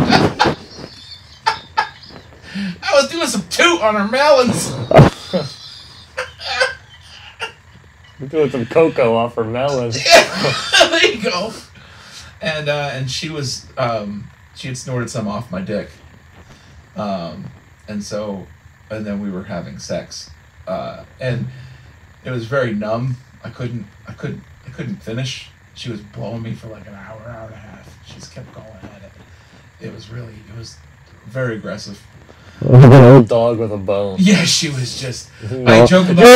C: I was doing some toot on her melons.
B: You're doing some cocoa off her melon.
C: There you go. And uh, and she was um, she had snorted some off my dick. Um, and so and then we were having sex. Uh, and it was very numb. I couldn't I couldn't I couldn't finish. She was blowing me for like an hour, hour and a half. She just kept going at it. It was really it was very aggressive.
B: Like an old dog with a bone.
C: Yeah, she was just. I joke about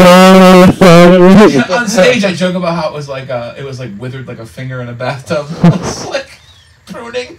C: on stage. I joke about how it was like uh, it was like withered like a finger in a bathtub. It's like pruning.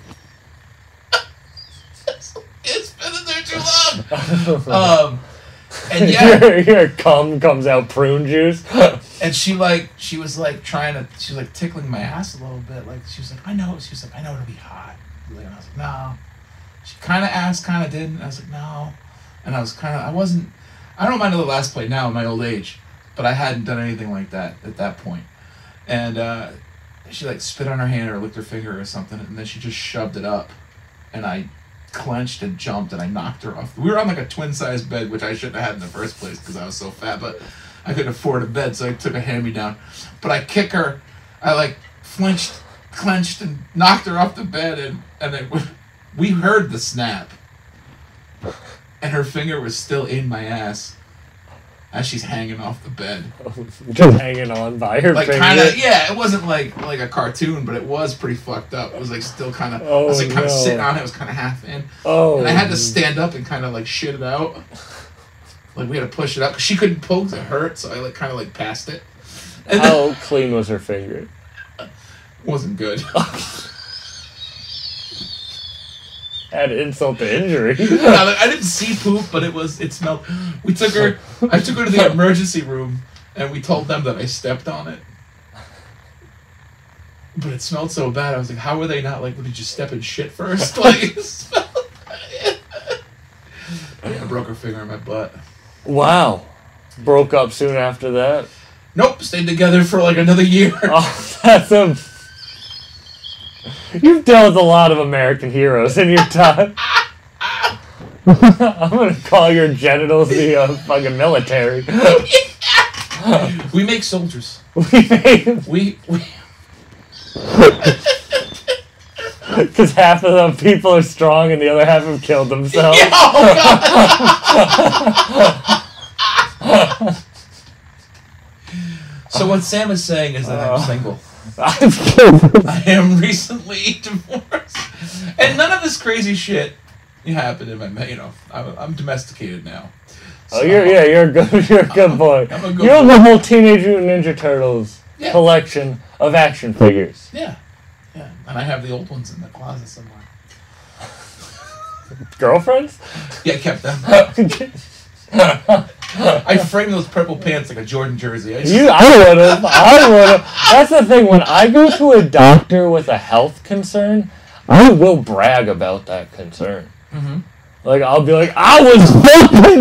C: It's been in there too long. Um, and yeah,
B: your, your cum comes out prune juice.
C: and she like she was like trying to she was like tickling my ass a little bit. Like she was like, I know. She was like, I know it'll be hot. And I was like, no. She kind of asked, kind of didn't. I was like, no. And I was kind of, I wasn't, I don't mind the last play now in my old age, but I hadn't done anything like that at that point. And uh, she like spit on her hand or licked her finger or something, and then she just shoved it up. And I clenched and jumped and I knocked her off. We were on like a twin-sized bed, which I shouldn't have had in the first place because I was so fat, but I couldn't afford a bed, so I took a hand-me-down. But I kick her, I like flinched, clenched, and knocked her off the bed, and, and then we heard the snap, and her finger was still in my ass as she's hanging off the bed.
B: Just hanging on by her
C: Like
B: finger.
C: kind of, yeah. It wasn't like like a cartoon, but it was pretty fucked up. It was like still kind of.
B: Oh,
C: I was like kind of
B: no.
C: sitting on it. It was kind of half in,
B: Oh.
C: and I had to stand up and kind of like shit it out. Like we had to push it out because she couldn't pull because it hurt. So I like kind of like passed it. And then,
B: How clean was her finger?
C: it wasn't good.
B: Add insult to injury.
C: No, like, I didn't see poop, but it was it smelled. We took her. I took her to the emergency room, and we told them that I stepped on it. But it smelled so bad. I was like, "How were they not like? Well, did you step in shit first?" Like, it smelled. Yeah, I broke her finger in my butt.
B: Wow. Broke up soon after that.
C: Nope, stayed together for like another year.
B: Oh, that's a. You've dealt with a lot of American heroes in your time. I'm gonna call your genitals the uh, fucking military.
C: We make soldiers.
B: We make...
C: We... we
B: Because half of the people are strong and the other half have killed themselves.
C: Yeah, oh God. So what Sam is saying is that uh, I'm single.
B: I'm kidding.
C: I am recently divorced. And none of this crazy shit happened in my, you know, I'm, I'm domesticated now.
B: So, oh, you're, yeah, you're a good, you're a good I'm, boy. I'm a good you're boy. The whole Teenage Mutant Ninja Turtles yeah. collection of action figures.
C: Yeah. Yeah, and I have the old ones in the closet somewhere.
B: Girlfriends?
C: Yeah, I kept them. I framed those purple pants like a Jordan jersey. I,
B: you, I would have. I would have. That's the thing. When I go to a doctor with a health concern, I will brag about that concern.
C: Mm-hmm.
B: Like, I'll be like, I was fucking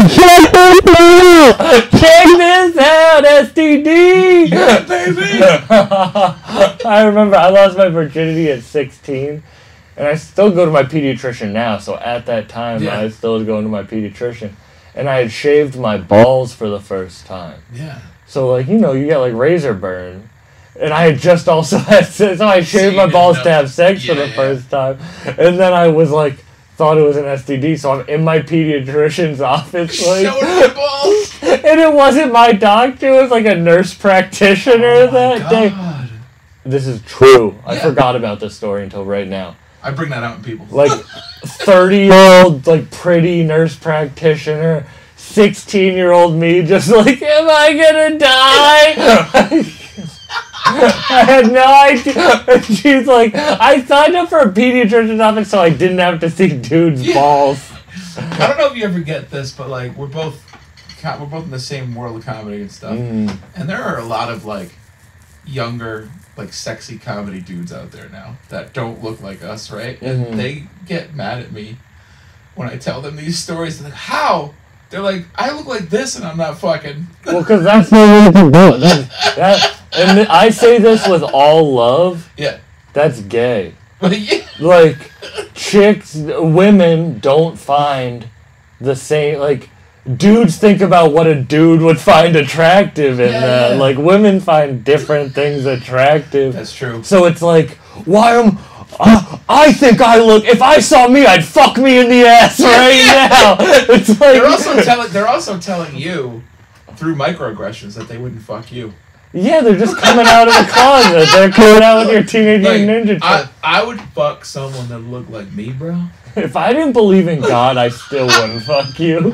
B: check this out, S T D!
C: Yeah, baby!
B: I remember I lost my virginity at sixteen, and I still go to my pediatrician now, so at that time, yeah. I was still going to my pediatrician. And I had shaved my balls for the first time.
C: Yeah.
B: So, like, you know, you get, like, razor burn. And I had just also had sex, so I shaved so my balls know. to have sex yeah, for the yeah. first time. And then I was like, thought it was an S T D, so I'm in my pediatrician's office, like,
C: showing my balls.
B: And it wasn't my doctor; it was like a nurse practitioner
C: oh
B: that
C: God.
B: day. This is true. Yeah. I forgot about this story until right now.
C: I bring that out in people.
B: Like, thirty-year-old, like, pretty nurse practitioner, sixteen-year-old me, just like, am I gonna die? I had no idea. She's like, I signed up for a pediatrician's office so I didn't have to see dudes' yeah. balls.
C: I don't know if you ever get this, but like we're both we're both in the same world of comedy and stuff,
B: mm.
C: and there are a lot of like younger, like sexy comedy dudes out there now that don't look like us, right?
B: Mm-hmm.
C: And they get mad at me when I tell them these stories. They're like, how? They're like, I look like this and I'm not fucking.
B: Well, because that's the way to do it. That, that, and I say this with all love.
C: Yeah.
B: That's gay.
C: Yeah.
B: Like, chicks, women don't find the same, like, dudes think about what a dude would find attractive in
C: yeah,
B: that.
C: Yeah.
B: Like, women find different things attractive.
C: That's true.
B: So it's like, why am... Uh, I think I look. If I saw me, I'd fuck me in the ass right now. It's like
C: they're also telling. They're also telling you through microaggressions that they wouldn't fuck you.
B: Yeah, they're just coming out of the closet. They're coming out with your Teenage Mutant
C: like,
B: Ninja Turtles.
C: I, I would fuck someone that looked like me, bro.
B: If I didn't believe in God, I still wouldn't fuck you.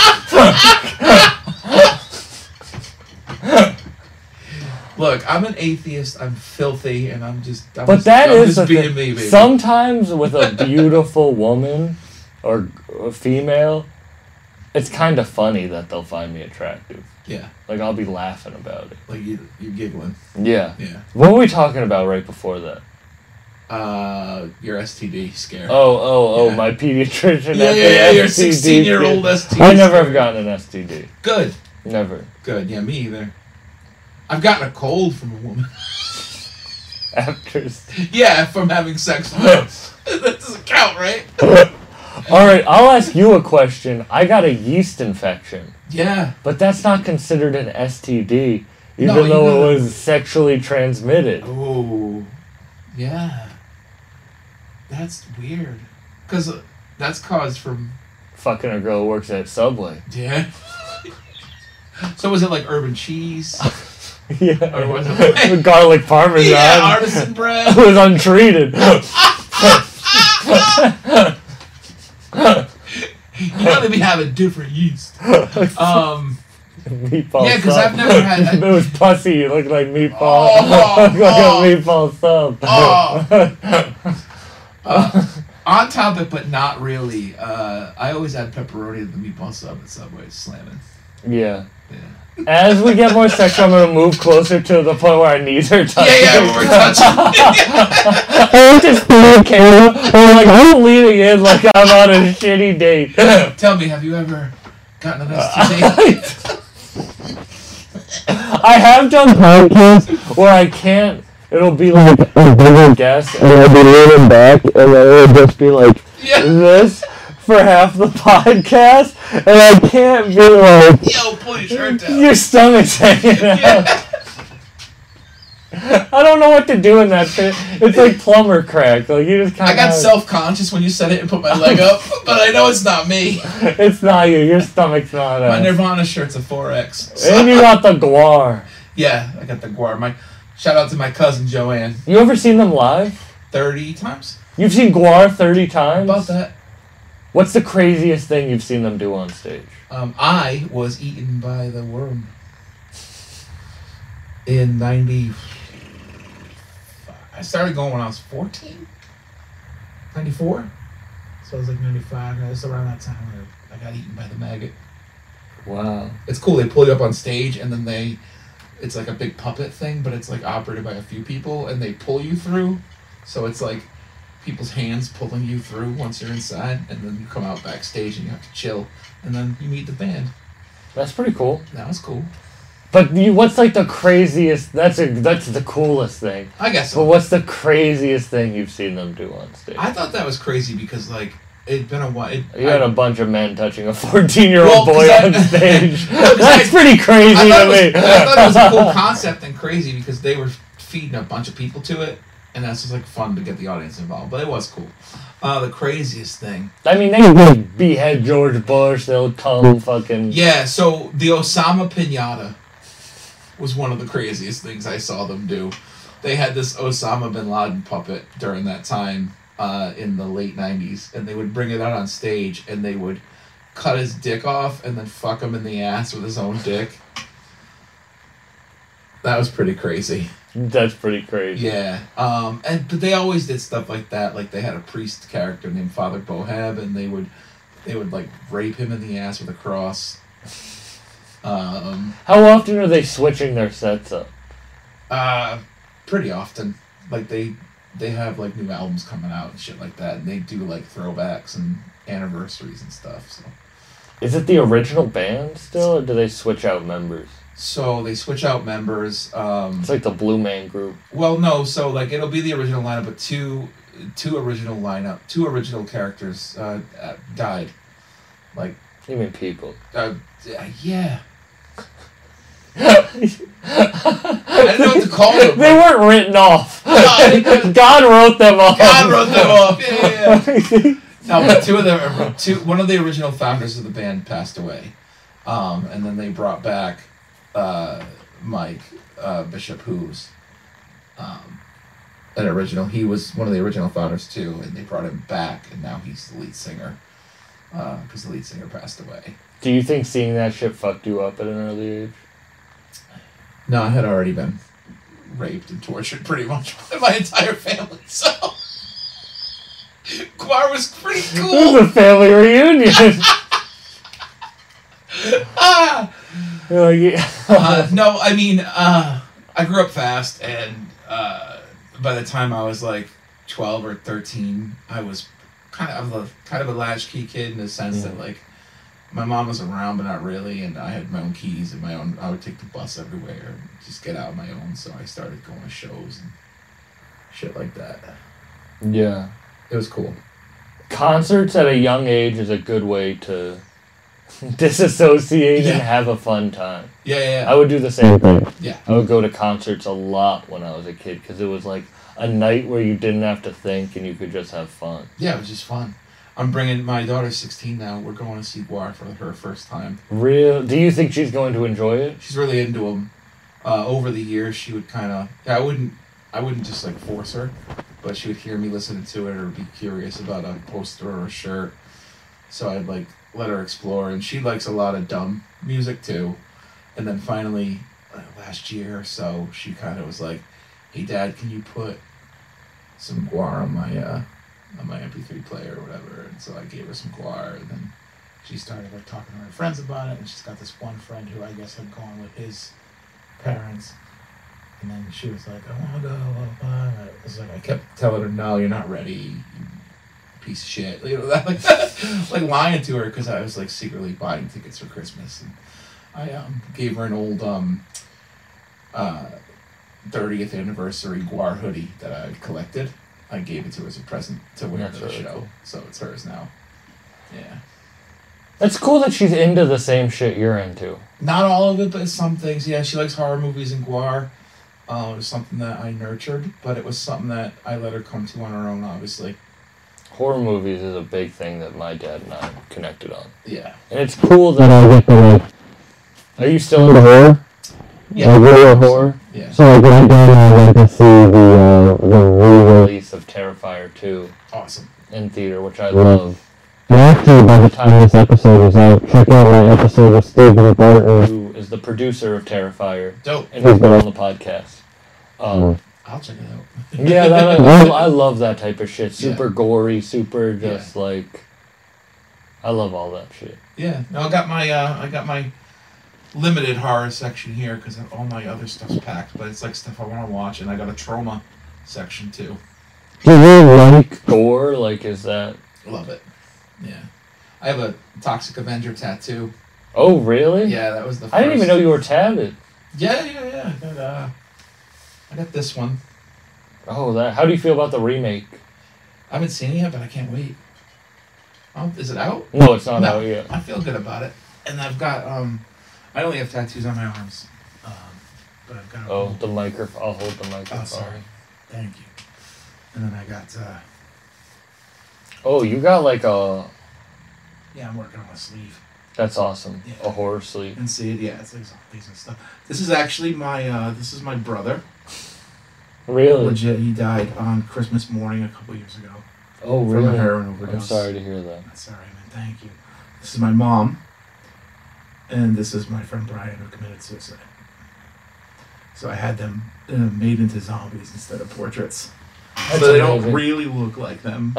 C: Look, I'm an atheist. I'm filthy, and I'm just. I'm
B: but
C: just,
B: that
C: I'm
B: is
C: just
B: being
C: thing. me, baby.
B: Sometimes with a beautiful woman or a female, it's kind of funny that they'll find me attractive.
C: Yeah.
B: Like I'll be laughing about it.
C: Like you, you giggling.
B: Yeah.
C: Yeah.
B: What were we talking about right before that?
C: Uh, your S T D scare.
B: Oh, oh, oh! Yeah. My pediatrician.
C: Yeah,
B: at
C: yeah,
B: the
C: yeah. Your sixteen-year-old S T D.
B: I never
C: scare.
B: have gotten an S T D.
C: Good.
B: Never.
C: Good. Yeah, me either. I've gotten a cold from a woman.
B: After.
C: Yeah, from having sex with her. That doesn't count, right?
B: All right, I'll ask you a question. I got a yeast infection.
C: Yeah.
B: But that's not considered an S T D, even
C: no,
B: though
C: know.
B: it was sexually transmitted.
C: Oh. Yeah. That's weird. Because uh, that's caused from...
B: Fucking a girl who works at Subway.
C: Yeah. So was it like urban cheese?
B: Yeah.
C: Or was it like...
B: garlic parmesan?
C: Yeah, artisan bread.
B: It was untreated.
C: You know they be having different yeast. Um...
B: Meatball
C: yeah, because I've never had...
B: If it was pussy, it looked like meatball.
C: Oh,
B: it looked like
C: oh,
B: a meatball sub.
C: Oh. uh, on topic, but not really. Uh, I always had pepperoni at the meatball sub at Subway, slamming.
B: Yeah.
C: Yeah.
B: As we get more sexual, I'm going to move closer to the point where our knees are touching.
C: Yeah, yeah, we're touching.
B: I'm just the camera. I'm like, I'm leaning in like I'm on a shitty date.
C: Tell me, have you ever gotten an S T D?
B: I have done podcasts where I can't, it'll be like a bigger guess, and I'll be leaning back, and then it'll just be like
C: Yeah.
B: this for half the podcast, and I can't be like,
C: yo, pull your shirt down.
B: Your stomach's hanging out.
C: Yeah.
B: I don't know what to do in that shit. It's like plumber crack. Like you just kind
C: I
B: of.
C: got self-conscious when you said it and put my leg up, but I know it's not me.
B: It's not you. Your stomach's not. Uh,
C: My Nirvana shirt's a four X. So.
B: And you got the guar.
C: Yeah, I got the guar. My shout out to my cousin Joanne.
B: You ever seen them live?
C: Thirty times.
B: You've seen Guar thirty times?
C: About that.
B: What's the craziest thing you've seen them do on stage?
C: Um, I was eaten by the worm in ninety. I started going when I was fourteen. ninety-four. So I was like ninety-five. It was around that time where I got eaten by the maggot.
B: Wow.
C: It's cool. They pull you up on stage and then they, it's like a big puppet thing, but it's like operated by a few people and they pull you through. So it's like people's hands pulling you through once you're inside, and then you come out backstage and you have to chill, and then you meet the band.
B: That's pretty cool.
C: That was cool.
B: But you, what's like the craziest? That's a that's the coolest thing.
C: I guess so.
B: But what's the craziest thing you've seen them do on stage?
C: I thought that was crazy because like it'd been a while. It,
B: You had
C: I,
B: a bunch of men touching a fourteen-year-old
C: Well,
B: boy
C: 'cause I-
B: on stage.
C: Well, 'cause
B: That's
C: I-
B: pretty crazy
C: I thought,
B: to
C: it was,
B: me.
C: I thought it was a cool concept and crazy because they were feeding a bunch of people to it, and that's just like fun to get the audience involved. But it was cool. Uh, the craziest thing.
B: I mean, they would behead George Bush. They'll come fucking.
C: Yeah, so the Osama Pinata was one of the craziest things I saw them do. They had this Osama bin Laden puppet during that time uh, in the late nineties, and they would bring it out on stage, and they would cut his dick off and then fuck him in the ass with his own dick. That was pretty crazy.
B: That's pretty crazy.
C: Yeah, um, and but they always did stuff like that. Like they had a priest character named Father Bohab, and they would they would like rape him in the ass with a cross. Um,
B: How often are they switching their sets up?
C: uh, pretty often. Like they they have like new albums coming out and shit like that, and they do like throwbacks and anniversaries and stuff. So
B: Is it the original band still, or do they switch out members?
C: so they switch out members. Um,
B: It's like the Blue Man Group.
C: well, no, so like it'll be the original lineup, but two two original lineup, two original characters uh, uh, died. Like
B: You mean people?
C: uh, yeah. I didn't know what to call them.
B: They weren't written off.
C: God,
B: God wrote them off.
C: God wrote them off. Yeah, yeah, yeah. No, but two of them, two, one of the original founders of the band passed away, um, and then they brought back uh, Mike uh, Bishop Hughes, um, an original. He was one of the original founders too, and they brought him back, and now he's the lead singer because the lead singer passed away.
B: Do you think seeing that shit fucked you up at an early age?
C: No, I had already been raped and tortured pretty much by my entire family, so Guar was pretty
B: This
C: cool.
B: is a family reunion.
C: ah!
B: You're like, yeah.
C: uh, no, I mean, uh, I grew up fast, and uh, by the time I was like twelve or thirteen, I was kind of a kind of a latchkey kid in the sense
B: Yeah.
C: that like my mom was around, but not really, and I had my own keys and my own. I would take the bus everywhere and just get out on my own. So I started going to shows and shit like that.
B: Yeah.
C: It was cool.
B: Concerts at a young age is a good way to disassociate
C: Yeah.
B: and have a fun time.
C: Yeah, yeah, yeah.
B: I would do the same thing.
C: Yeah.
B: I would go to concerts a lot when I was a kid because it was like a night where you didn't have to think and you could just have fun.
C: Yeah, it was just fun. I'm bringing my daughter's sixteen now. We're going to see Guar for her first time.
B: Real? Do you think she's going to enjoy it?
C: She's really into them. Uh, over the years, she would kind of. Yeah, I wouldn't. I wouldn't just like force her, but she would hear me listening to it or be curious about a poster or a shirt. So I'd like let her explore, and she likes a lot of dumb music too. And then finally, uh, last year or so, she kind of was like, "Hey, Dad, can you put some Guar on my uh, on my M P three player or whatever?" And so I gave her some Guar, and then she started like talking to her friends about it. And she's got this one friend who I guess had gone with his parents. And then she was like, "I want to go." Blah, blah. I was like, I kept telling her, "No, you're not ready, you piece of shit." You know, that, like, like lying to her because I was like secretly buying tickets for Christmas. And I um, gave her an old um, uh, thirtieth anniversary Guar hoodie that I collected. I gave it to her as a present to wear
B: That's
C: to the
B: really
C: show,
B: cool.
C: so it's hers now. Yeah.
B: It's cool that she's into the same shit you're into.
C: Not all of it, but some things. Yeah, she likes horror movies and Guar. Uh, it was something that I nurtured, but it was something that I let her come to on her own, obviously.
B: Horror movies is a big thing that my dad and I connected on.
C: Yeah.
B: And it's cool that I get to, like... Are you still into horror?
C: Yeah.
B: Like real horror?
C: Yeah.
B: So, like, my dad and I went to see the, uh, the re-release of Terrifier two
C: Awesome.
B: in theater, which I love.
A: And actually, by the time this episode is out, check out my episode with Stephen Barton.
B: Who is the producer of Terrifier.
C: Dope.
B: And he's been on the podcast. Um,
C: I'll check it out.
B: yeah, that, I, I love that type of shit. Super
C: Yeah.
B: gory, super just
C: Yeah.
B: like... I love all that shit.
C: Yeah. No, I got my uh, I got my limited horror section here because all my other stuff's packed, but it's like stuff I want to watch, and I got a trauma section too.
B: Do you like gore? Like, is that...
C: Love it. Yeah. I have a Toxic Avenger tattoo.
B: Oh, really?
C: Yeah, that was the first.
B: I didn't even know you were tatted.
C: Yeah, yeah, yeah. I got, uh, I got this one.
B: Oh, that. How do you feel about the remake?
C: I haven't seen it yet, but I can't wait. Oh, is it out?
B: No, it's not
C: No,
B: out yet.
C: I feel good about it. And I've got, um, I only have tattoos on my arms. Um, but I've got.
B: Oh, the microphone. I'll hold the microphone.
C: Oh, sorry. Thank you. And then I got, uh,
B: Oh, you got like a...
C: yeah, I'm working on a sleeve.
B: That's awesome.
C: Yeah.
B: A horror sleeve.
C: And see it, yeah, it's like some decent stuff. This is actually my, uh, this is my brother.
B: Really?
C: Legit, he died on Christmas morning a couple years ago.
B: Oh,
C: From
B: really?
C: a heroin overdose.
B: I'm sorry to hear that.
C: That's alright, man. Thank you. This is my mom. And this is my friend Brian who committed suicide. So I had them uh, made into zombies instead of portraits.
B: That's
C: so they
B: amazing.
C: don't really look like them.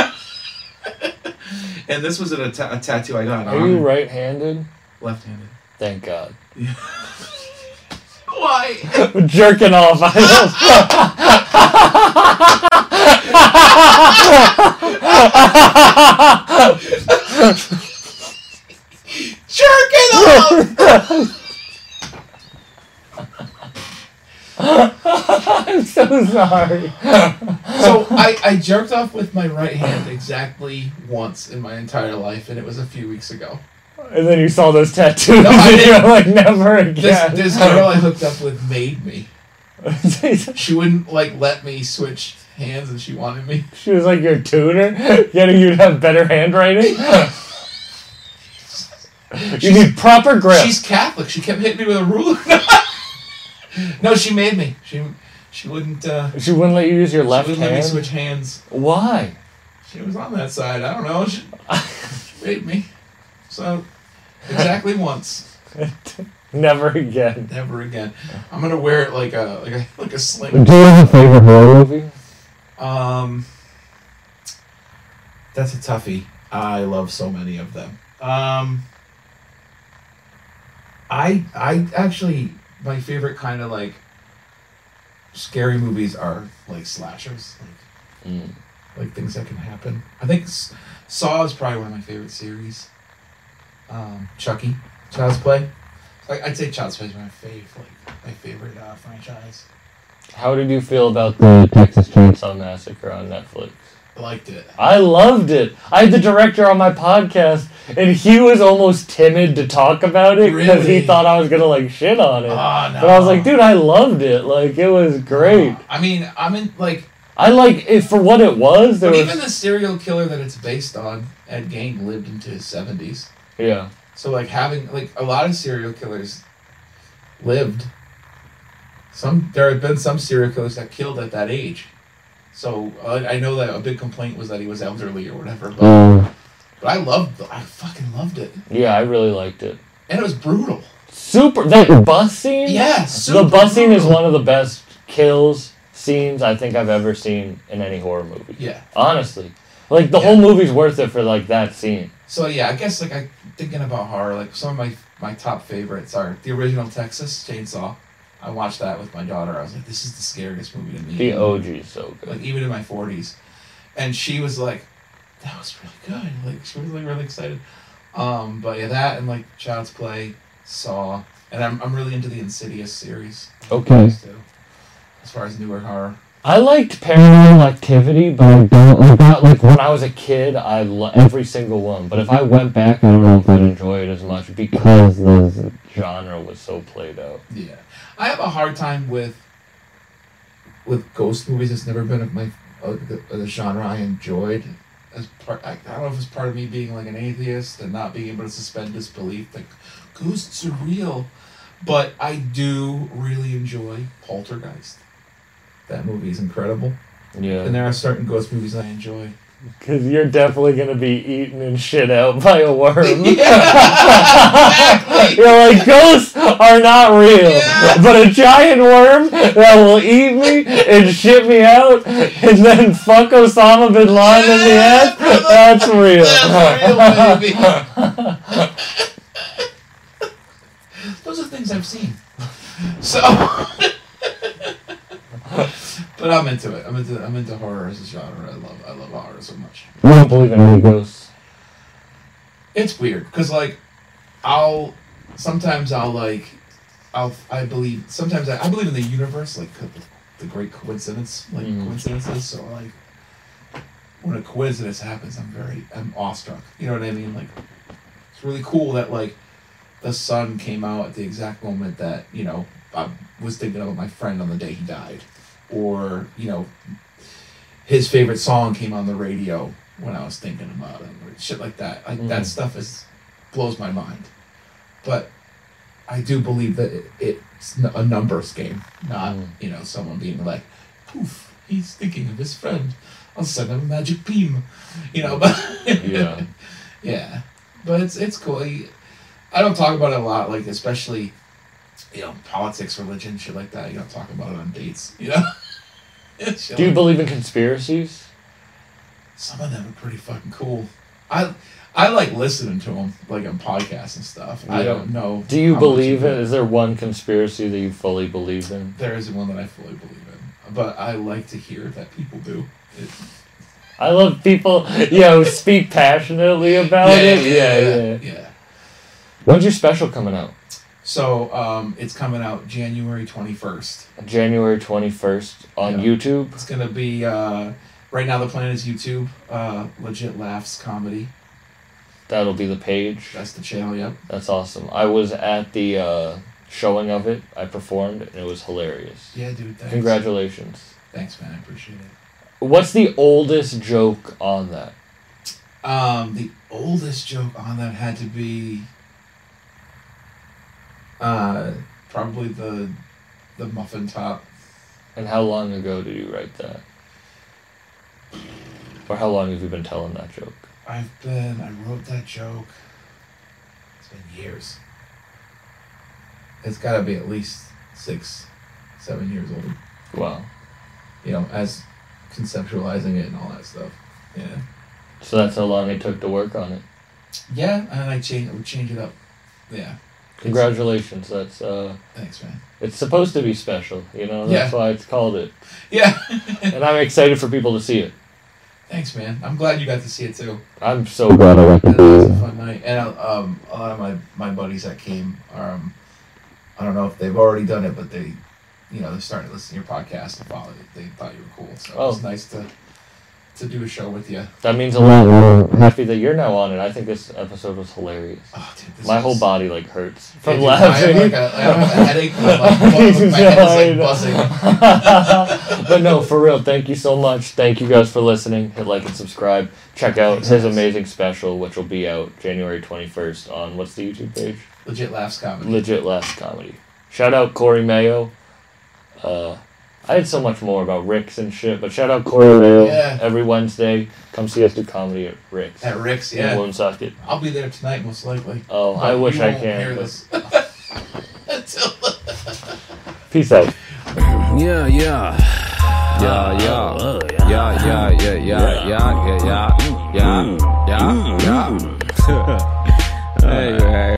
C: And this was a, ta- a tattoo I got
B: Are
C: on.
B: you right-handed?
C: Left-handed.
B: Thank God.
C: Yeah. Why?
B: Jerking off. I
C: Jerking off!
B: I'm so sorry.
C: So I, I jerked off with my right hand exactly once in my entire life, and it was a few weeks ago.
B: And then you saw those tattoos,
C: No, I
B: and you're
C: didn't.
B: like, never
C: This,
B: again.
C: this girl I hooked up with made me. She wouldn't like let me switch hands, and she wanted me.
B: She was like your tutor, getting you to have better handwriting. You need proper grip.
C: She's Catholic. She kept hitting me with a ruler. No, she made me. She she wouldn't. Uh,
B: She wouldn't let you use your
C: she
B: left
C: wouldn't let me
B: hand.
C: switch hands.
B: Why?
C: She was on that side. I don't know. She, she made me. So exactly once.
B: Never again.
C: Never again. I'm gonna wear it like a like a like a
A: Do
C: sling.
A: you have a favorite horror movie?
C: Um, that's a toughie. I love so many of them. Um, I I actually my favorite kind of like scary movies are like slashers, like
B: Mm.
C: like things that can happen. I think S- Saw is probably one of my favorite series. Um, Chucky, Child's Play. Like I'd say Child's Play is my fave, like my favorite uh, franchise.
B: How did you feel about the Texas Chainsaw Massacre on Netflix?
C: I liked it.
B: I loved it. I had the director on my podcast, and he was almost timid to talk about it because
C: Really?
B: he thought I was gonna like shit on it.
C: Ah, no.
B: But I was like, dude, I loved it. Like, it was great.
C: I mean, I'm in like.
B: I like it for what it was. There
C: But
B: was
C: even the serial killer that it's based on, Ed Gein lived into his seventies.
B: yeah.
C: So like having like a lot of serial killers lived. Some there have been some serial killers that killed at that age. So uh, I know that a big complaint was that he was elderly or whatever. But,
A: Um,
C: but I loved, I fucking loved it,
B: Yeah, I really liked it.
C: and it was brutal.
B: Super that bus scene.
C: Yeah,
B: the
C: super
B: bus scene is
C: brutal.
B: one of the best kills scenes I think I've ever seen in any horror movie.
C: Yeah.
B: Honestly, like the
C: Yeah.
B: whole movie's worth it for like that scene.
C: So yeah, I guess like I thinking about horror, like some of my my top favorites are the original Texas Chainsaw. I watched that with my daughter. I was like, this is the scariest movie to me.
B: The O G is so good.
C: Like even in my forties, and she was like, that was really good. Like she was like really excited. Um, but yeah, that and like Child's Play, Saw, and I'm I'm really into the Insidious series.
B: Okay.
C: Too. as far as newer horror.
B: I liked Paranormal Activity, but I don't like that. Like when I was a kid, I lo- every single one. But if I went back, I don't know if I'd enjoy it as much because the genre was so played out.
C: Yeah, I have a hard time with with ghost movies. It's never been of my uh, the, the genre I enjoyed. As part, I, I don't know if it's part of me being like an atheist and not being able to suspend disbelief that ghosts are real, but I do really enjoy Poltergeist. That movie is incredible.
B: Yeah.
C: And there are certain ghost movies I enjoy.
B: Because you're definitely going to be eaten and shit out by a worm.
C: Yeah, exactly.
B: You're like, ghosts are not real.
C: Yeah.
B: But a giant worm that will eat me and shit me out and then fuck Osama bin Laden yeah, in the end, that's real.
C: That's real, baby. Those are things I've seen. So... But I'm into it. I'm into I'm into horror as a genre. I love I love horror so much.
B: I don't believe in any ghosts.
C: It's weird because like, I'll sometimes I'll like, I'll I believe sometimes I, I believe in the universe, like the, the great coincidence, like mm. coincidences. So like, when a coincidence happens, I'm very I'm awestruck. You know what I mean? Like, it's really cool that like, the sun came out at the exact moment that you know I was thinking about my friend on the day he died. Or, you know, his favorite song came on the radio when I was thinking about him, or shit like that. Like, mm. that stuff is blows my mind. But I do believe that it, it's a numbers game, not, mm. you know, someone being like, poof, he's thinking of his friend. I'll send him a magic beam. You know, but...
B: yeah.
C: Yeah. But it's, it's cool. I don't talk about it a lot, like, especially... You know, politics, religion, shit like that. You don't talk about it on dates, you know?
B: Do you believe in conspiracies?
C: Some of them are pretty fucking cool. I I like listening to them, like on podcasts and stuff. Yeah. I don't know.
B: Do you believe in, is there one conspiracy that you fully believe in?
C: There isn't one that I fully believe in. But I like to hear that people do. It,
B: I love people, you know, speak passionately about
C: yeah,
B: it.
C: Yeah
B: yeah,
C: yeah,
B: yeah.
C: yeah.
B: When's your special coming out?
C: So, um, it's coming out January twenty-first.
B: January twenty-first on yeah. YouTube?
C: It's going to be, uh, right now the plan is YouTube, uh, Legit Laughs Comedy.
B: That'll be the page?
C: That's the channel, yep.
B: That's awesome. I was at the uh, showing of it. I performed, and it was hilarious.
C: Yeah, dude, thanks.
B: Congratulations.
C: Thanks, man, I appreciate it.
B: What's the oldest joke on that?
C: Um, the oldest joke on that had to be... Uh, probably the the muffin top.
B: And how long ago did you write that? Or how long have you been telling that joke?
C: I've been, I wrote that joke, it's been years. It's gotta be at least six, seven years old.
B: Wow.
C: You know, as conceptualizing it and all that stuff. Yeah.
B: So that's how long it took to work on it?
C: Yeah, and I change, I would change it up. Yeah.
B: Congratulations, that's, uh...
C: Thanks, man.
B: It's supposed to be special, you know? That's
C: yeah.
B: why it's called it.
C: Yeah.
B: And I'm excited for people to see it.
C: Thanks, man. I'm glad you got to see it, too.
B: I'm so glad I got to see it.
C: It was a fun night. And um, a lot of my, my buddies that came, are, um, I don't know if they've already done it, but they, you know, they started listening to your podcast and follow it. They thought you were cool, so
B: oh.
C: it was nice to... to do a show with you.
B: That means a lot. I'm happy that you're now on it. I think this episode was hilarious.
C: Oh, dude, this
B: my
C: was...
B: whole body like hurts from
C: yeah, dude,
B: laughing.
C: I have, like a, I have a headache. But like, my head is like buzzing.
B: But no, for real, thank you so much. Thank you guys for listening. Hit like and subscribe. Check out Thanks, his guys. amazing special, which will be out January twenty-first on, what's the YouTube page?
C: Legit Laughs Comedy.
B: Legit Laughs Comedy. Shout out Corey Mayo. Uh... I had so much more about Rick's and shit, but shout out Corey Mayo.
C: Yeah.
B: Every Wednesday, come see us do comedy at Rick's.
C: At Rick's, yeah.
B: In Woonsocket.
C: I'll be there tonight, most likely.
B: Oh,
C: but
B: I wish
C: you
B: I
C: won't
B: can.
C: Hear
B: But...
C: this.
B: Peace out.
D: Yeah, yeah. Yeah, yeah. Yeah, yeah, yeah, yeah, yeah, yeah, yeah, yeah, yeah, yeah. Hey, hey.